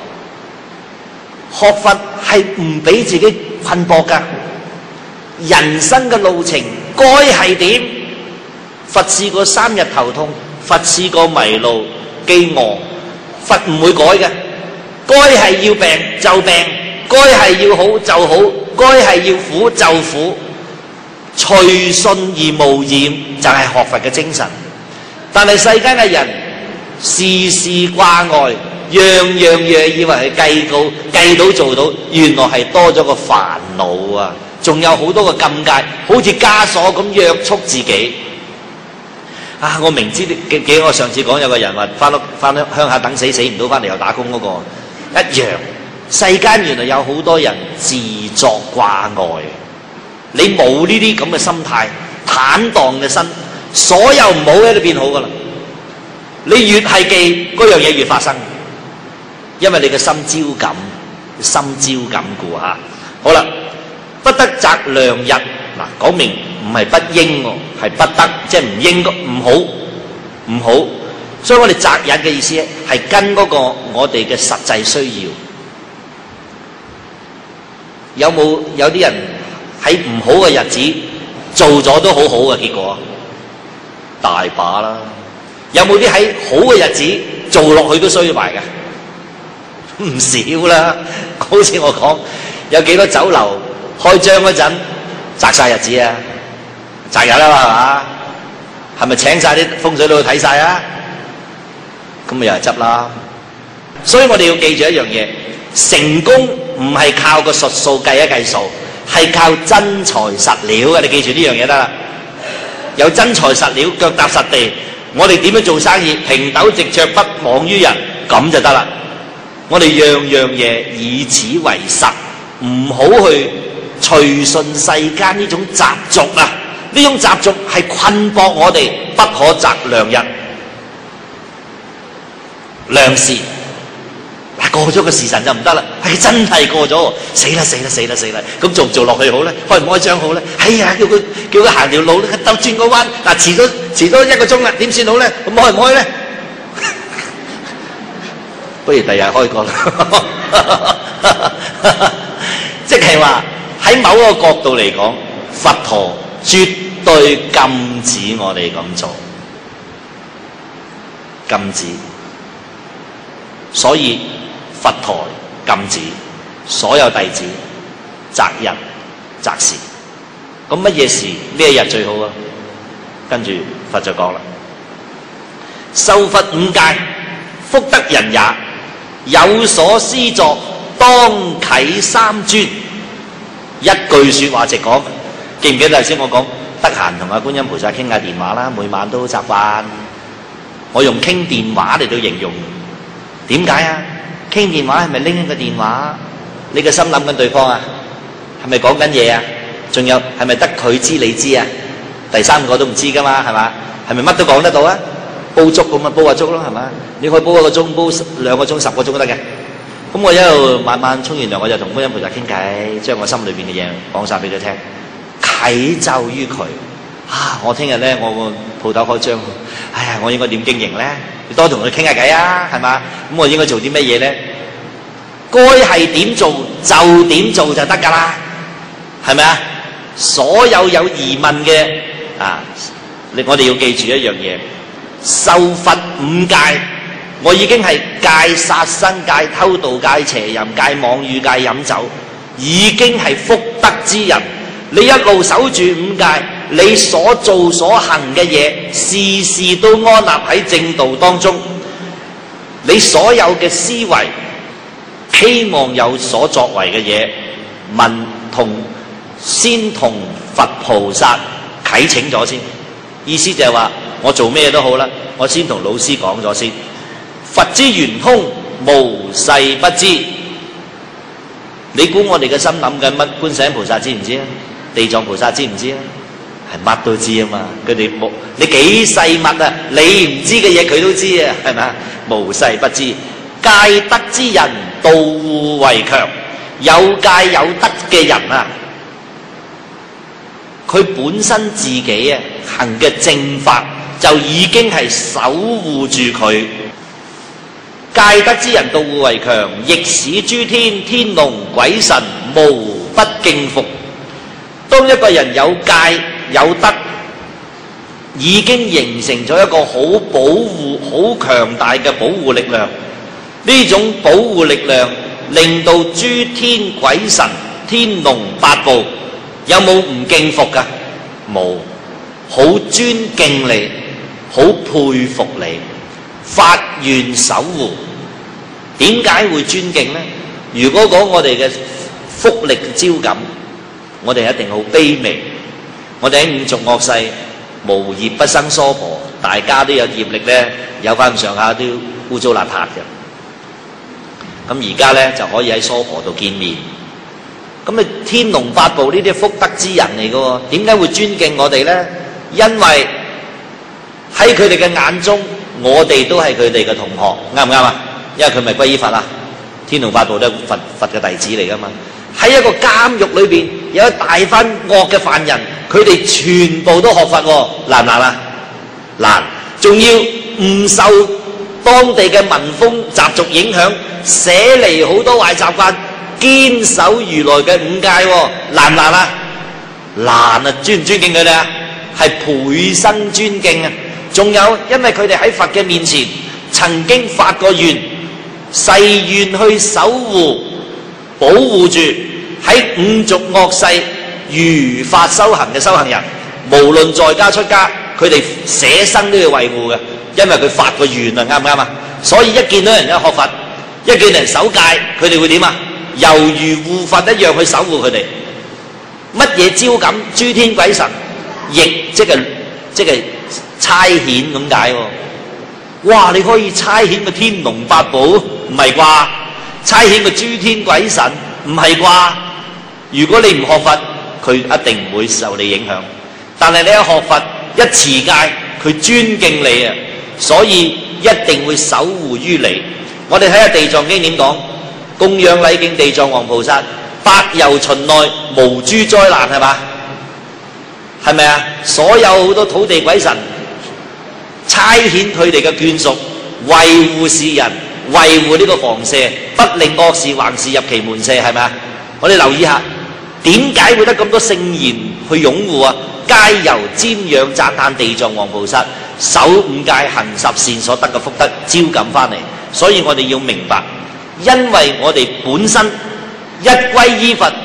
學佛係唔俾自己困縛㗎，人生嘅路程該係點？佛試過3日頭痛，佛試過迷路、飢餓，佛唔會改嘅。該係要病就病，該係要好就好，該係要苦就苦，隨順而無染就係學佛嘅精神。但係世間嘅人事事掛礙，樣樣嘢以為係計到做到，原來係多咗個煩惱啊！仲有好多個禁戒，好似枷鎖咁約束自己。啊！我明知我上次講有個人話翻鄉下等死唔到，翻嚟又打工嗰個一樣。世間原來有好多人自作掛礙，你冇呢啲咁嘅心態，坦蕩嘅心，所有唔好嘅都變好噶啦。你越係記嗰樣嘢越發生，因為你嘅心焦感顧嚇。好啦，不得擇良日。嗱，講明唔係不應喎，係不得，即係唔應該，唔好。所以我哋擇日嘅意思咧，係跟嗰個我哋嘅實際需要。有啲人喺唔好嘅日子做咗都好好嘅結果，大把啦。有冇啲喺好嘅日子做落去都衰埋嘅？唔少啦。好似我講，有幾多酒樓開張嗰陣擇晒日子啊，擇日啦嘛，係咪請晒啲風水佬去睇晒啊？咁咪又係執啦。所以我哋要記住一樣嘢，成功唔係靠個術數計一計數， 係靠真材實料嘅，你記住呢樣嘢得啦。有真材實料，腳踏實地，我哋點樣做生意？平斗直酌，不妄於人，咁就得啦。我哋樣樣嘢以此為實，唔好去隨順世間呢種習俗啊！呢種習俗係困縛我哋，不可擇良日、良時。過咗個時辰就唔得啦，係真係過咗，死啦！咁做唔做落去好咧？開唔開張好咧？哎呀，叫佢行條路咧，兜轉個彎，嗱遲多1個鐘啦，點算好咧？咁開唔開咧？不如第日開個啦。即係話喺某一個角度嚟講，佛陀絕對禁止我哋咁做，禁止。所以佛陀禁止所有弟子擇日擇時。咁乜嘢時咩日最好啊？跟住佛就講啦：受佛5戒，福德人也。有所思作，當啟三尊。一句說話直講，記唔記得頭先我講得閒同阿觀音菩薩傾下電話啦？每晚都習慣，我用傾電話嚟到形容。點解啊？傾電話係咪拎起個電話？你個心諗緊對方啊？係咪講緊嘢啊？仲有係咪得佢知你知啊？第三個都唔知噶嘛？係嘛？係咪乜都講得到啊？煲粥咁啊，煲下粥咯，係嘛？你可以煲1個鐘，煲2個鐘、10個鐘都得嘅。咁我一路晚晚沖完涼，我就同觀音菩薩傾偈，將我心裏邊嘅嘢講晒俾佢聽，啟奏於佢。我聽日咧，我個鋪頭開張，哎呀，我應該點經營咧？你多同佢傾下偈啊，係嘛？咁我應該做啲乜嘢咧？該係點做就點做就得噶啦，係咪啊？所有有疑問嘅我哋要記住一樣嘢。受佛5戒，我已經係戒殺生、戒偷盜、戒邪淫、戒妄語、戒飲酒，已經係福德之人。你一路守住5戒，你所做所行嘅嘢，事事都安立喺正道當中。你所有嘅思維，希望有所作為嘅嘢，先同佛菩薩啟請咗先。意思就係話，我做咩都好啦，我先同老師講咗先。佛之圓空，無世不知。你估我哋嘅心諗緊乜？觀世音菩薩知唔知啊？地藏菩薩知唔知啊？係乜都知啊嘛。佢哋冇你幾細密啊？你唔知嘅嘢佢都知啊，係咪啊？無世不知。戒德之人，道護為強。有戒有德嘅人啊，佢本身自己啊行嘅正法就已經係守護住佢。戒德之人，道護為強，亦使諸天天龍鬼神無不敬服。當一個人有戒有德，已經形成咗一個好保護、好強大嘅保護力量。呢種保護力量令到諸天鬼神、天龍八部有冇唔敬服㗎？冇，好尊敬你，好佩服你，發願守護。點解會尊敬呢？如果講我哋嘅福力招感，我哋一定好卑微。我哋喺五濁惡世，無業不生娑婆，大家都有業力咧，有翻咁上下都污糟邋遢嘅。咁而家咧就可以喺娑婆度見面。咁啊，天龍八部呢啲福德之人嚟嘅喎，點解會尊敬我哋咧？因為喺佢哋嘅眼中，我哋都係佢哋嘅同學，啱唔啱啊？因為佢咪皈依佛啦，天龍八部都係佛嘅弟子嚟噶嘛。喺一個監獄裏邊，有一大班惡嘅犯人，佢哋全部都學佛喎，難唔難啊？難，仲要唔受當地嘅民風習俗影響，捨離好多壞習慣，堅守如來嘅5戒喎，難唔難啊？難啊！尊唔尊敬佢哋啊？係倍身尊敬啊！仲有，因為佢哋喺佛嘅面前曾經發過願，誓願去守護、保護住喺五濁惡世如法修行嘅修行人，無論在家出家，佢哋捨身都要維護嘅，因為佢發過願啊，啱唔啱啊？所以一見到人一學佛，一見人守戒，佢哋會點啊？猶如護佛一樣去守護佢哋。 乜嘢招感？諸天鬼神亦即係差遣咁解喎。哇！你可以差遣個天龍八部，唔係啩？差遣個諸天鬼神，唔係啩？如果你唔學佛，佢一定唔會受你影響。但係你一學佛，一持戒，佢尊敬你啊，所以一定會守護於你。我哋睇下地藏經點講，供養禮敬地藏王菩薩，百由旬內無諸災難，係嘛？係咪啊？所有好多土地鬼神差遣佢哋嘅眷屬維護世人，維護呢個房舍，不令惡事橫事入其門舍，係咪啊？我哋留意下，點解會得咁多聖賢去擁護啊？皆由瞻仰讚歎地藏王菩薩守5戒行10善所得嘅福德招感翻嚟。所以我哋要明白，因為我哋本身一歸依佛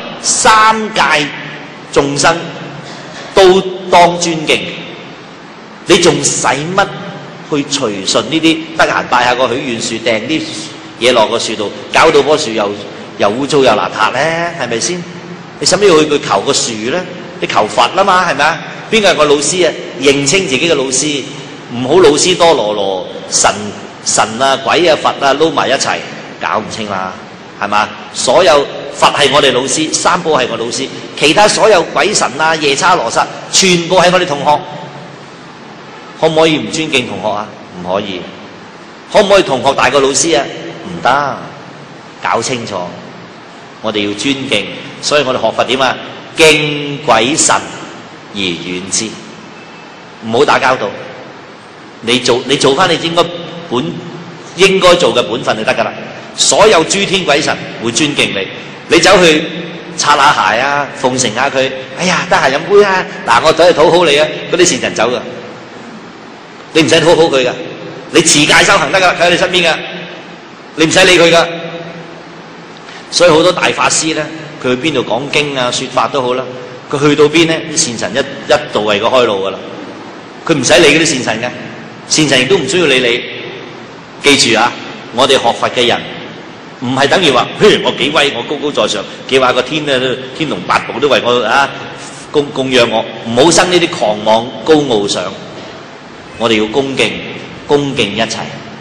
，3界眾生都當尊敬。你仲使乜去隨順呢啲？得閒拜下個許願樹，掟啲嘢落個樹度，搞到棵樹又污糟又邋遢咧，係咪先？你使乜要去求個樹咧？你求佛啦嘛，係咪啊？邊個係個老師啊？認清自己嘅老師，唔好老師多羅羅，神啊鬼啊佛啊撈埋一齊，搞唔清啦，係嘛？所有佛係我哋老師，三寶係我老師，其他所有鬼神啊夜叉羅剎，全部係我哋同學。可唔可以唔尊敬同學啊？唔可以。可唔可以同學大過老師啊？唔得。搞清楚，我哋要尊敬，所以我哋學佛點啊？敬鬼神而遠之，唔好打交道。你做翻你應該做嘅本分就得噶啦。所有諸天鬼神會尊敬你，你走去擦下鞋啊，奉承下佢。哎呀，得閒飲杯啊！嗱，我走去討好你啊！嗰啲善人走噶。你唔使討好佢噶，你持戒修行得噶，佢喺你身邊噶，你唔使理佢噶。所以好多大法師咧，佢去邊度講經啊、說法都好啦，佢去到邊咧，啲善神一度為佢開路噶啦，佢唔使理嗰啲善神嘅，善神亦都唔需要理你。記住啊，我哋學佛嘅人唔係等於話，譬如我幾威，我高高在上，叫下個天咧，天龍八部都為我啊供養我，唔好生呢啲狂妄高傲想。我哋要恭敬一切，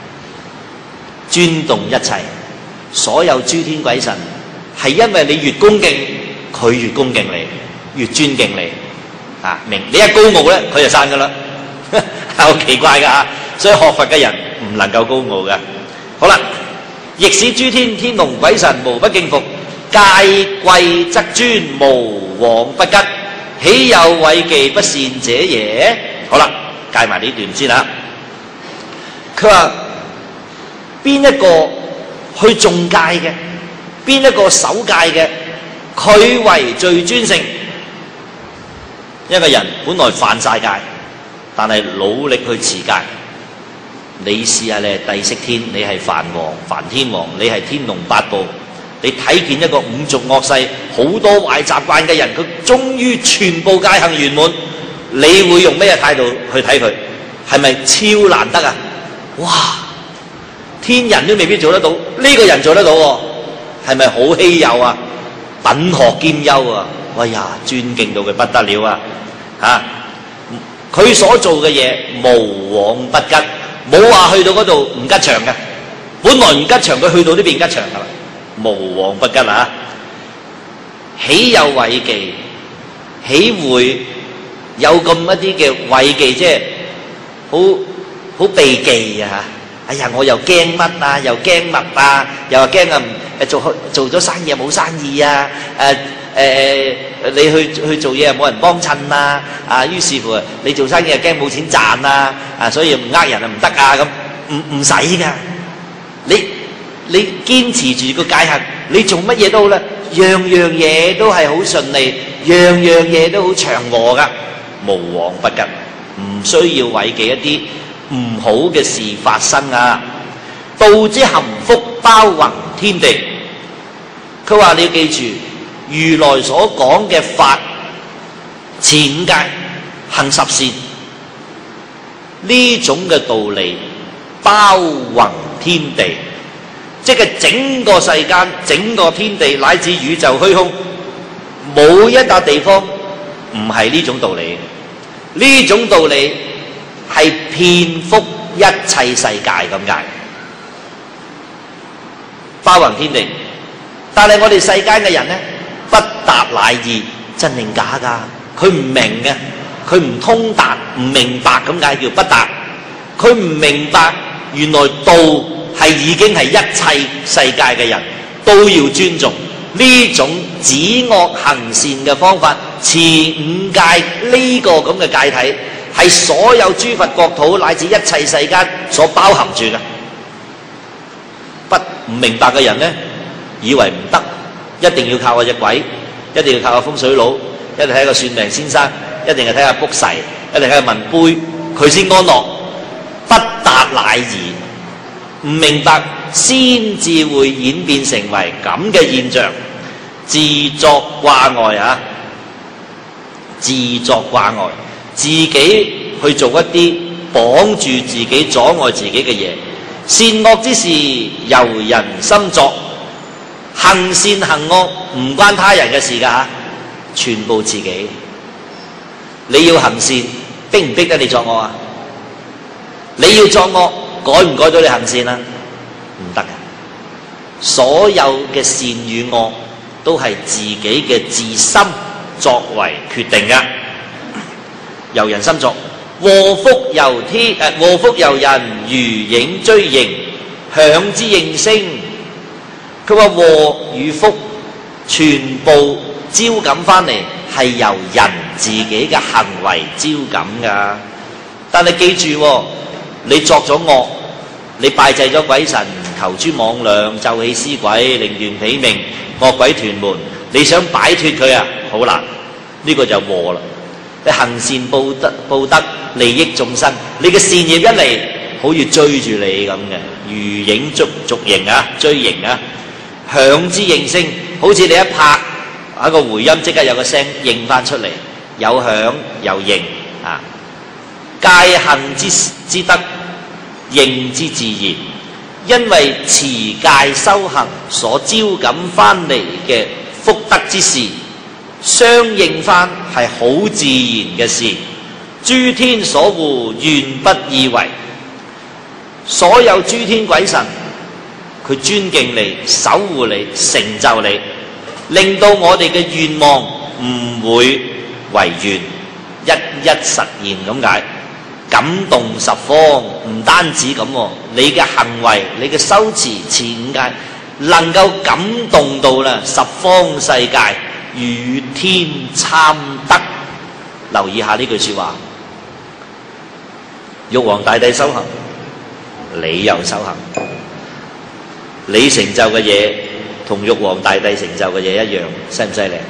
尊重一切，所有諸天鬼神，係因為你越恭敬，佢越恭敬你，越尊敬你。啊，明？你一高傲咧，佢就散噶啦，好奇怪噶嚇。所以學佛嘅人唔能夠高傲嘅。好啦，亦使諸天天龍鬼神無不敬服，戒貴則尊，無往不吉，豈有違忌不善者耶？好啦。介埋呢段先啦。佢話邊一個去誦戒嘅，邊一個守戒嘅，佢為最尊勝。一個人本來犯晒戒，但係努力去持戒。你試下，你係帝釋天，你係梵王、梵天王，你係天龍八部，你睇見一個五濁惡世好多壞習慣嘅人，佢終於全部戒行圓滿。你會用咩態度去睇佢？係咪超難得啊？哇！天人都未必做得到，呢個人做得到喎，係咪好稀有啊？品學兼優啊！哎呀，尊敬到佢不得了啊！嚇，佢所做嘅嘢無往不吉，冇話去到嗰度唔吉祥嘅。本來唔吉祥，佢去到呢邊吉祥噶啦，無往不吉啊！豈有違忌？豈會有咁一啲嘅違忌，即係好避忌啊！哎呀，我又驚乜啊，又驚乜啊，又話驚啊！做咗生意又冇生意啊！你去做嘢又冇人幫襯啊！於是乎你做生意又驚冇錢賺啊！所以唔呃人啊唔得啊！咁唔使噶，你堅持住個戒行，你做乜嘢都好啦，樣樣嘢都係好順利，樣樣嘢都好祥和噶。無往不吉，唔需要違忌一啲唔好嘅事發生啊！道之含福包宏天地，佢話你要記住，如來所講嘅法，持5戒，行10善，呢種嘅道理包宏天地，即係整個世間、整個天地乃至宇宙虛空， 冇一笪地方唔係呢種道理。呢種道理係遍覆一切世界咁解，包宏天地。但係我哋世間嘅人呢，不達乃義，真定假㗎？佢唔明嘅，佢唔通達，唔明白咁解叫不達。佢唔明白原來道係已經係一切世界嘅人都要尊重呢種止惡行善嘅方法。持五戒呢個咁嘅戒體係所有諸佛國土乃至一切世間所包含住嘅。唔明白嘅人呢，以為唔得，一定要靠我隻鬼，一定要靠個風水佬，一定睇個算命先生，一定係睇下卜筮，一定係問杯，佢先安樂。不達乃義，唔明白先至會演變成為咁嘅現象，自作掛礙啊！自作掛礙，自己去做一啲綁住自己、阻礙自己嘅嘢。善惡之事由人心作，行善行惡唔關他人嘅事㗎，全部自己。你要行善，逼唔逼得你作惡啊？你要作惡，改唔改到你行善啊？唔得㗎。所有嘅善與惡都係自己嘅自心作為決定嘅，由人心作。禍福由天，禍福由人，如影追形，響之應聲。佢話禍與福全部招感翻嚟，係由人自己嘅行為招感噶。但係記住喎，你作咗惡，你拜祭咗鬼神，求諸妄量，咒起屍鬼，凌亂彼命，惡鬼屯門，你想擺脫佢啊，好難。呢個就禍啦。你行善報德，利益眾生，你嘅善業一嚟，好似追住你咁嘅，如影逐形啊，追形啊，響之應聲，好似你一拍一個回音，即刻有個聲應翻出嚟，有響有應啊。戒行之德，應之自然，因為持戒修行所招感翻嚟嘅福德之事，相應翻係好自然嘅事。諸天所護，願不以為。所有諸天鬼神，佢尊敬你、守護你、成就你，令到我哋嘅願望唔會違願，一一實現咁解。感動十方，唔單止咁，你嘅行為、你嘅修持、持五戒，能夠感動到啦十方世界，與天參德。留意下呢句說話。玉皇大帝修行，你又修行，你成就嘅嘢同玉皇大帝成就嘅嘢一樣，犀唔犀利？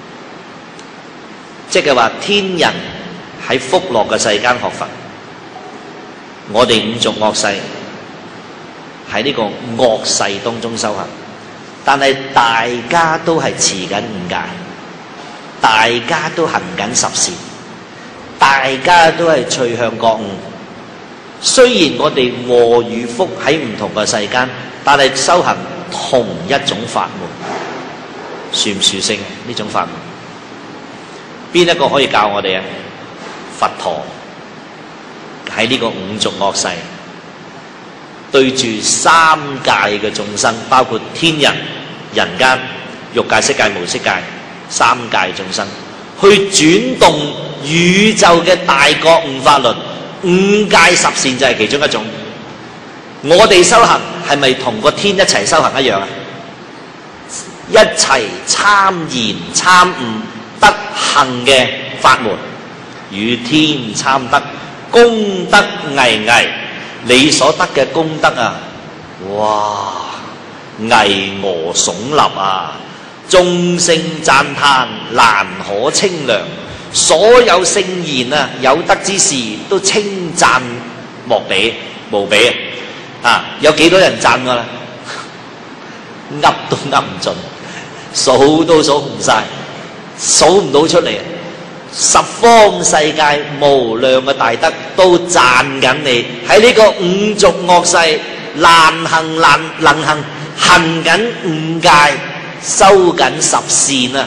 即係話天人喺福樂嘅世間學佛，我哋五濁惡世喺呢個惡世當中修行，但係大家都係持緊五戒，大家都行緊十善，大家都係趨向覺悟。雖然我哋禍與福喺唔同嘅世間，但係修行同一種法門，殊唔殊勝呢種法門？邊一個可以教我哋啊？佛陀喺呢個五濁惡世，對住三界嘅眾生，包括天人、人間、欲界、色界、無色界三界眾生，去轉動宇宙嘅大覺悟法輪。五戒十善就係其中一種。我哋修行係咪同個天一齊修行一樣啊？一齊參研參悟德行嘅法門，與天參德，功德巍巍。你所得嘅功德啊，哇，巍峨聳立啊，眾聲讚嘆，難可稱量。所有聖賢啊，有德之士都稱讚莫比無比啊！有幾多人讚㗎啦？噏都噏唔盡，數都數唔晒，數唔到出嚟。十方世界無量嘅大德都讚緊你，喺呢個五濁惡世難行能行，行緊五戒，修緊十善啊！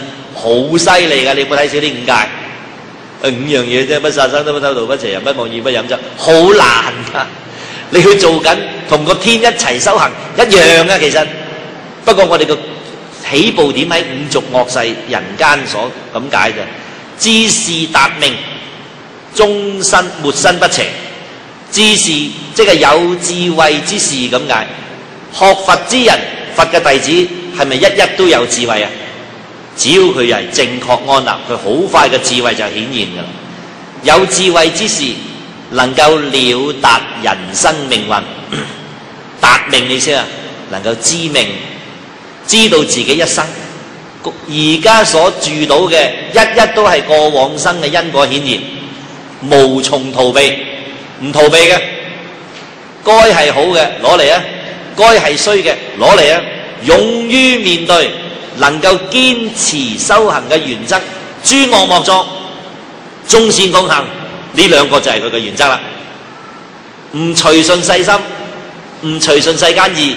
好犀利㗎！你有冇睇少啲五戒？5樣嘢啫，不殺生、不偷盜、不邪淫、不妄語、不飲酒，好難㗎！你去做緊，同個天一齊修行一樣啊！其實，不過我哋個起步點喺五濁惡世人間所咁解啫。知事達命，終身沒身不邪。知事即係有智慧之士咁解。學佛之人，佛嘅弟子係咪一一都有智慧啊？只要佢係正確安立，佢好快嘅智慧就顯現㗎啦。有智慧之士能夠了達人生命運，達命你先啊，能夠知命，知道自己一生而家所住到嘅一一都係過往生嘅因果顯現，無從逃避，唔逃避嘅。該係好嘅攞嚟啊，該係衰嘅攞嚟啊，勇於面對，能夠堅持修行嘅原則，諸惡莫作，眾善奉行，呢兩個就係佢嘅原則啦。唔隨順世心，唔隨順世間意，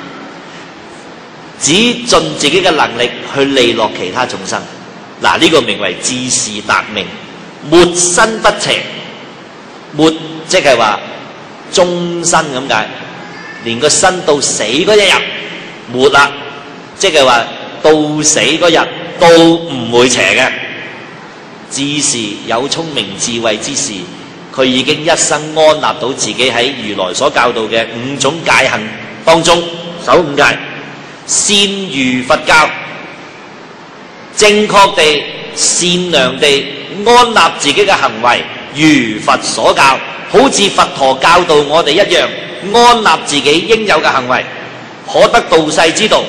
只盡自己嘅能力去利樂其他眾生。嗱，呢個名為志士達命，沒身不邪。沒即係話終身咁解，連個身到死嗰一日沒啦，即係話到死嗰日都唔會邪嘅。志士有聰明智慧之士，佢已經一生安立到自己喺如來所教導嘅5種戒行當中守5戒，善如佛教，正確地善良地安立自己嘅行為如佛所教，好似佛陀教導我哋一樣，安立自己應有嘅行為，可得度世之道，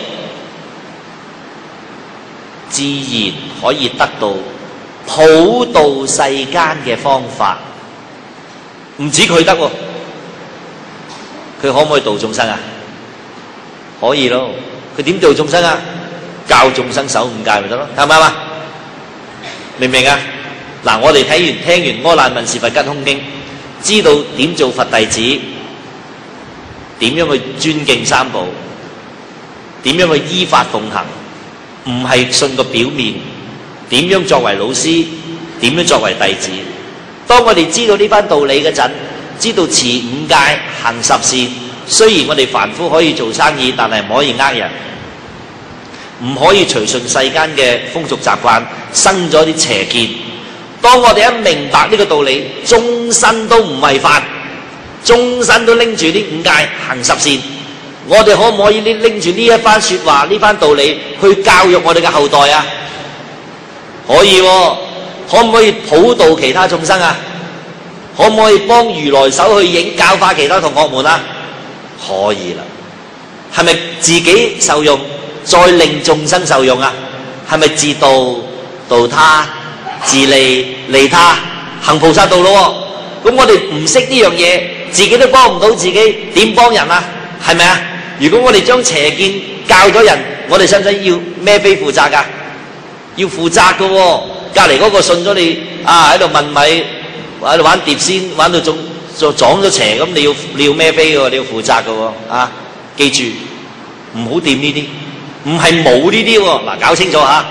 自然可以得到普渡世間嘅方法。唔止佢得喎，佢可唔可以度眾生啊？可以咯。佢點度眾生啊？教眾生守5戒咪得咯，啱唔啱啊？明唔明啊？嗱，我哋聽完《阿難問事佛吉空經》，知道點做佛弟子，點樣去尊敬三寶，點樣去依法奉行，唔係信個表面，點樣作為老師，點樣作為弟子。當我哋知道呢番道理嗰陣，知道持5戒行10善，雖然我哋凡夫可以做生意，但係唔可以呃人，唔可以隨順世間嘅風俗習慣，生咗啲邪見。當我哋一明白呢個道理，終身都唔違法，終身都拎住呢5戒行10善，我哋可唔可以拎住呢一番說話，呢番道理去教育我哋嘅後代啊？可以喎。可唔可以普渡其他眾生啊？可唔可以幫如來手去教化其他同學們啊？可以啦。係咪自己受用，再令眾生受用啊？係咪自度度他，自利利他，行菩薩道咯？咁我哋唔識呢樣嘢，自己都幫唔到自己，點幫人啊？係咪啊？如果我哋將邪見教咗人，我哋使唔使要孭飛負責㗎？要負責㗎喎。隔離嗰個信咗你啊，喺度問米，喺度玩碟仙，玩到撞咗邪，咁你要孭飛嘅喎，你要負責嘅喎啊！記住唔好掂呢啲，唔係冇呢啲喎。嗱，搞清楚嚇，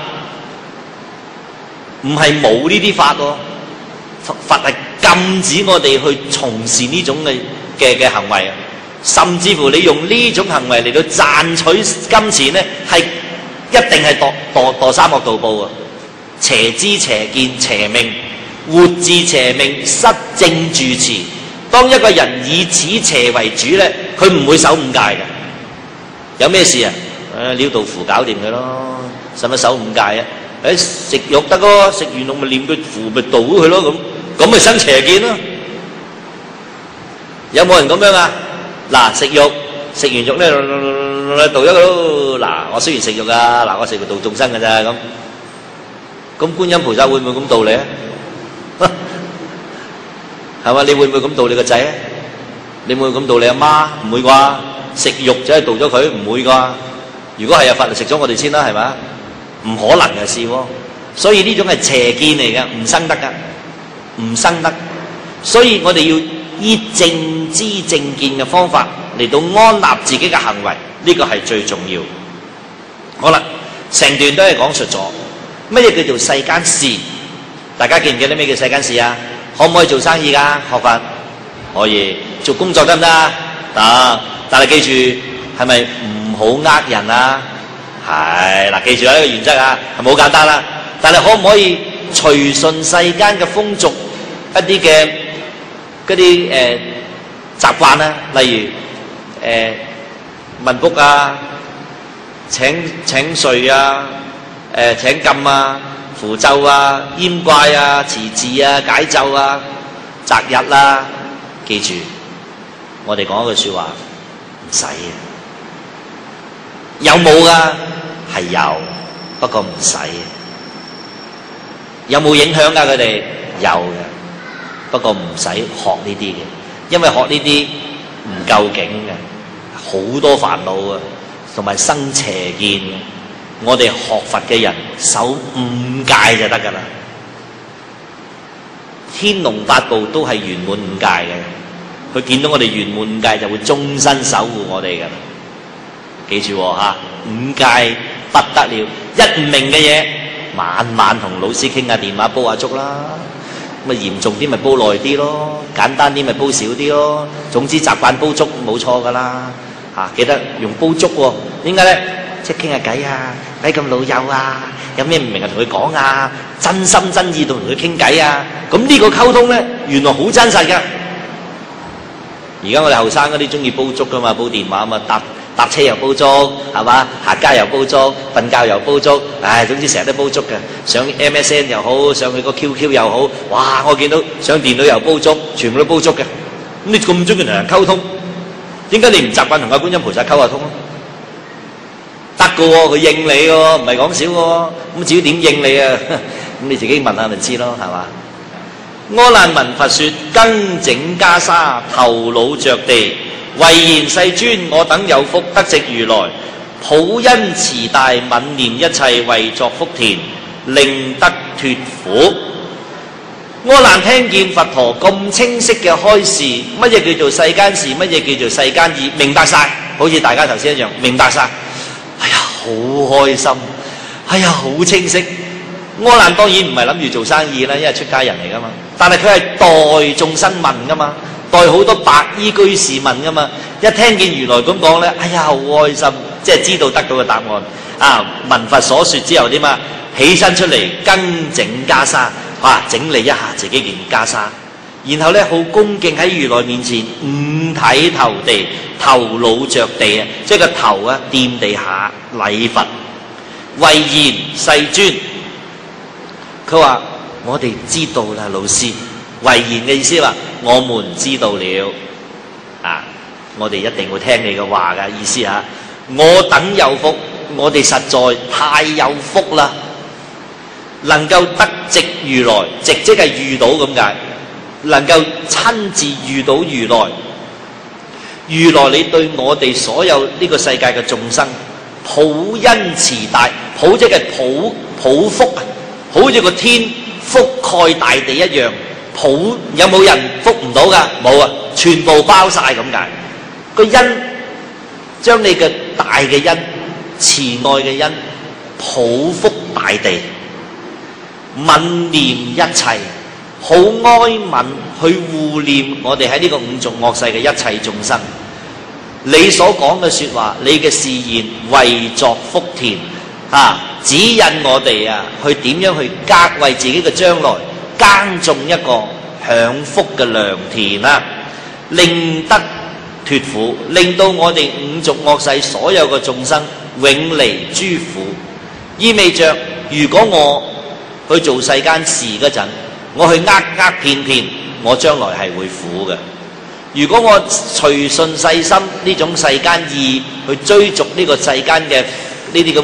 唔係冇呢啲法喎。佛係禁止我哋去從事呢種嘅行為啊，甚至乎你用呢種行為嚟到賺取金錢咧，係一定係墮三惡道報啊！邪知邪見邪命，活自邪命，失正住持。當一個人以此邪為主咧，佢唔會守5戒嘅。有咩事啊？撩到符搞掂佢咯，使乜守5戒啊？食肉得咯，食完肉咪念佢符咪度佢咯，咁咪生邪見咯。有冇人咁樣啊？嗱，食完肉咧度一個咯。嗱，我雖然食肉啊，嗱，我食度眾生㗎咋咁。咁觀音菩薩會唔會咁度你啊？係嘛？你會唔會咁度你個仔啊？你會唔會咁度你阿媽？唔會啩？食肉就係度咗佢，唔會啩？如果係佛就食咗我哋先啦，係咪？唔可能嘅事喎。所以呢種係邪見嚟嘅，唔生得㗎，唔生得。所以我哋要依正知正見嘅方法嚟到安立自己嘅行為，呢個係最重要。好啦，成段都係講述咗乜嘢叫做世間事？大家記唔記得咩叫世間事啊？可唔可以做生意㗎？學佛可以，做工作得唔得啊？得，但係記住係咪唔好呃人啊？係嗱，記住一個原則啊，係咪好簡單啦？但係可唔可以隨順世間嘅風俗一啲嘅嗰啲習慣啊？例如問卜啊、請睡啊、請禁啊、符咒啊、閹怪啊、持字啊、解咒啊、擇日啊，記住我哋講一句説話，唔使嘅。有冇噶？係有，不過唔使嘅。有冇影響噶？佢哋有嘅，不過唔使學呢啲嘅，因為學呢啲唔夠勁嘅，好多煩惱啊，同埋生邪見嘅。我哋學佛嘅人守5戒就得噶啦，天龍八部都係圓滿5戒嘅，佢見到我哋圓滿5戒就會終身守護我哋噶啦。記住嚇，5戒不得了，一唔明嘅嘢，晚晚同老師傾下電話，煲下粥啦。咁啊嚴重啲咪煲耐啲咯，簡單啲咪煲少啲咯。總之習慣煲粥冇錯噶啦嚇，記得用煲粥喎。點解咧？即係傾下偈啊，咪咁老友啊，有咩唔明啊同佢講啊，真心真意同佢傾偈啊。咁呢個溝通咧，原來好真實噶。而家我哋後生嗰啲中意煲粥噶嘛，煲電話啊嘛，搭車又煲粥，係嘛？行街又煲粥，瞓覺又煲粥，唉，總之成日都煲粥嘅。上 MSN 又好，上佢個 QQ 又好，哇！我見到上電腦又煲粥，全部都煲粥嘅。咁你咁中意同人溝通，點解你唔習慣同阿觀音菩薩溝下通啊？得嘅喎，佢應你嘅喎，唔係講笑嘅喎。咁至於點應你啊？咁你自己問下咪知咯，係嘛？阿難聞佛說，更整袈裟，頭腦着地，唯言世尊，我等有福得值如來，普恩慈大，憫念一切，為作福田，令得脫苦。阿難聽見佛陀咁清晰嘅開示，乜嘢叫做世間事，乜嘢叫做世間義，明白晒，好似大家頭先一樣，明白晒。哎呀，好開心，哎呀，好清晰。阿難當然唔係諗住做生意啦，因為出家人嚟噶嘛。但係佢係代眾生問噶嘛，代好多白衣居士問噶嘛。一聽見如來咁講咧，哎呀，好開心，即係知道得到嘅答案。啊，聞佛所說之後點啊？起身出嚟更整袈裟，整理一下自己件袈裟，然後咧好恭敬喺如來面前五體投地，頭腦着地啊，即係個頭啊掂地下禮佛，唯言世尊。佢話我哋知道啦，老師。唯言嘅意思話我們知道了啊，我哋一定會聽你嘅話嘅意思嚇。我等有福，我哋實在太有福啦，能夠得值如來，值即係遇到咁解，能夠親自遇到如來。如來你對我哋所有呢個世界嘅眾生普恩慈大，普即係普福啊，好似個天覆蓋大地一樣。普有冇人覆唔到噶？冇啊，全部包晒咁解。個恩將你嘅大嘅恩、慈愛嘅恩普覆大地，憫念一切，好哀憫去護念我哋喺呢個五濁惡世嘅一切眾生。你所講嘅說話，你嘅示現為作福田啊，指引我哋啊去點樣去為自己嘅將來耕種一個享福嘅良田啊，令得脫苦，令到我哋五濁惡世所有嘅眾生永離諸苦。意味着如果我去做世間事嗰陣，我去騙騙，我將來係會苦嘅。如果我隨順世心呢種世間意去追逐呢個世間嘅呢啲咁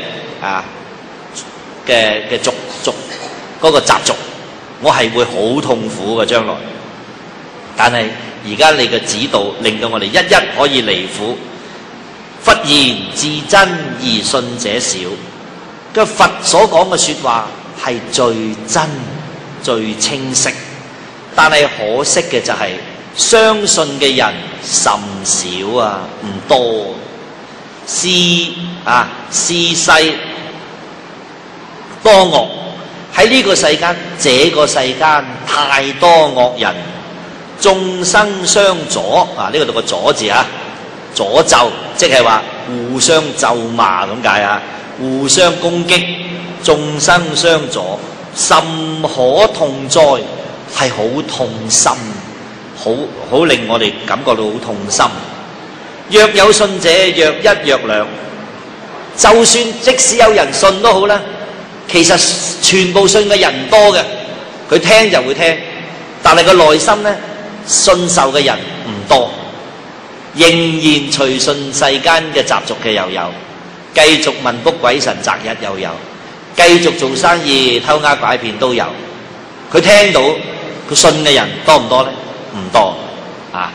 嘅俗嗰個習俗，我係會好痛苦嘅將來。但係而家你嘅指導令到我哋一一可以離苦。佛言自真而信者少，個佛所講嘅說話係最真最清晰，但係可惜嘅就係相信嘅人甚少啊，唔多。是世多惡。喺呢個世間，這個世間太多惡人，眾生相阻啊！呢個讀個阻字啊，詛咒即係話互相咒罵咁解啊，互相攻擊，眾生相阻，甚可痛哉，係好痛心，好令我哋感覺到好痛心。若有信者，若一若兩，就算即使有人信都好啦，其實全部信嘅人唔多嘅，佢聽就會聽，但係個內心呢，信受嘅人唔多，仍然隨順世間嘅習俗嘅又有，繼續問卜鬼神擇日又有，繼續做生意偷呃拐騙都有。佢聽到佢信嘅人多唔多呢？唔多啊！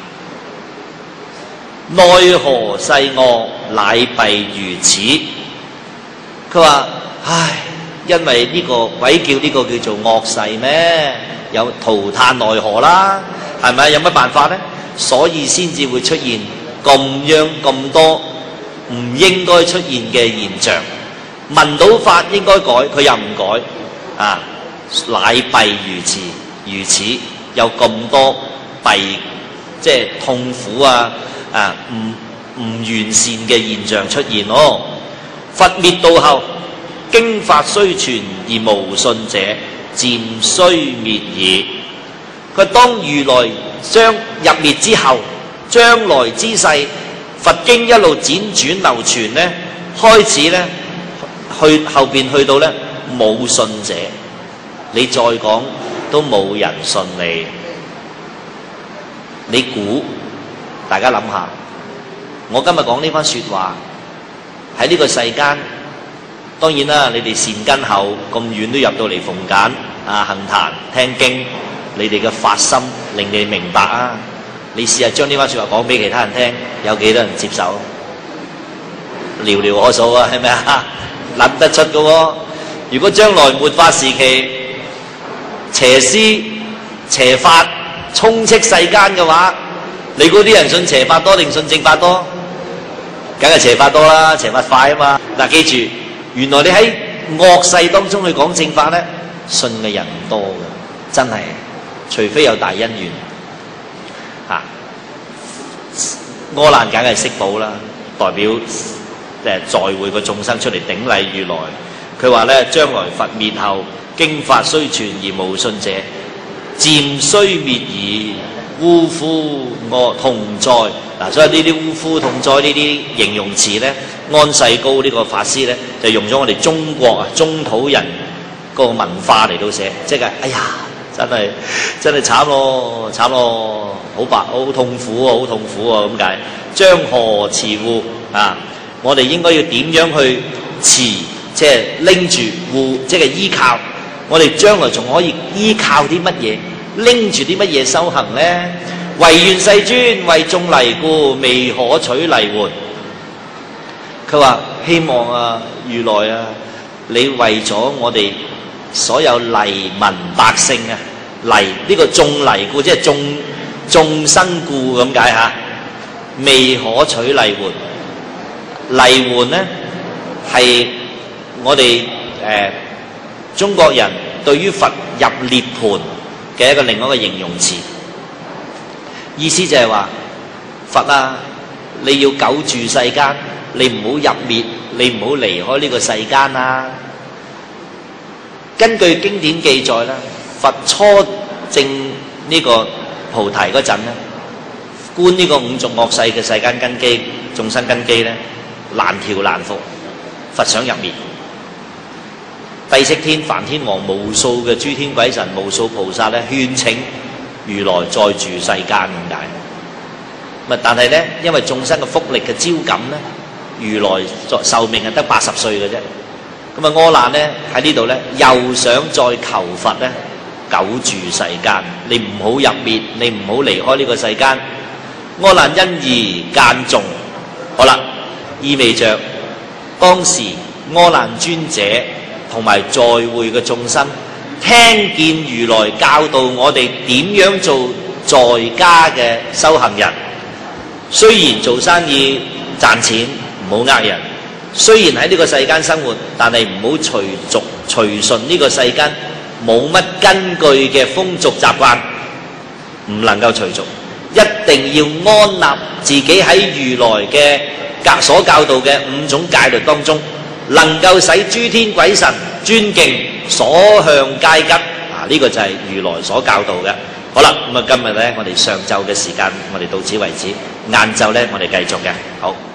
奈何世惡，乃弊如此。佢話：唉，因為呢個鬼叫呢個叫做惡世咩？有塗炭奈何啦，係咪？有乜辦法呢？所以先至會出現咁樣咁多唔應該出現嘅現象。聞到法應該改，佢又唔改啊！乃弊如此，有咁多弊，即係痛苦啊！唔完善嘅現象出現咯。佛滅道後，經法雖傳而無信者，漸須滅矣。佢當如來將入滅之後，將來之世，佛經一路輾轉流傳呢，開始呢，去後邊去到呢，冇信者，你再講都冇人信你。你估？大家諗下，我今日講呢番說話喺呢個世間，當然啦，你哋善根厚，咁遠都入到嚟逢簡啊行壇聽經，你哋嘅發心令你明白啊！你試下將呢番說話講俾其他人聽，有幾多人接受？寥寥可數啊，係咪啊？諗得出嘅喎。如果將來末法時期，邪師邪法充斥世間嘅話，你估啲人信邪法多定信正法多？梗係邪法多啦，邪法快啊嘛！嗱，記住，原來你喺惡世當中去講正法咧，信嘅人唔多嘅，真係，除非有大因緣嚇。柯蘭梗係釋寶啦，代表在會個眾生出嚟頂禮如來。佢話咧，將來佛滅後，經法雖傳而無信者，漸須滅矣。嗚呼我痛哉！嗱，所以呢啲嗚呼痛哉呢啲形容詞咧，安世高呢個法師咧就用咗我哋中國啊中土人個文化嚟到寫，即係哎呀，真係慘咯，好痛苦啊，好痛苦啊咁解。將何持護啊？我哋應該要點樣去持？即係拎住護，即係依靠。我哋將來仲可以依靠啲乜嘢？拎住啲乜嘢修行呢？唯願世尊為眾泥故，未可取泥換。佢話希望啊，如來啊，你為咗我哋所有泥民百姓啊，泥呢個眾泥故，即係眾生故咁解嚇。未可取泥換，泥換呢係我哋中國人對於佛入涅槃嘅一個另外一個形容詞，意思就係話佛啊，你要久住世間，你唔好入滅，你唔好離開呢個世間啊。根據經典記載啦，佛初證呢個菩提嗰陣咧，觀呢個五濁惡世嘅世間根基、眾生根基咧，難調難服，佛想入滅。帝釋天、梵天王無數嘅諸天鬼神、無數菩薩咧勸請如來再住世間咁解。但係咧，因為眾生嘅福力嘅招感咧，如來壽命係得80歲嘅啫。咁啊，柯難咧喺呢度咧，又想再求佛咧久住世間，你唔好入滅，你唔好離開呢個世間。柯難因而間頌，好啦，意味着當時柯難尊者同埋在會嘅眾生，聽見如來教導我哋點樣做在家嘅修行人。雖然做生意賺錢唔好呃人， 雖然喺呢個世間生活，但係唔好隨順呢個世間冇乜根據嘅風俗習慣，唔能夠隨俗，一定要安立自己喺如來嘅所教導嘅5種戒律當中，能夠使諸天鬼神尊敬，所向皆吉。呢個就係如來所教導嘅。好啦，咁啊今日呢，我哋上晝嘅時間我哋到此為止，晏晝呢，我哋繼續嘅。好。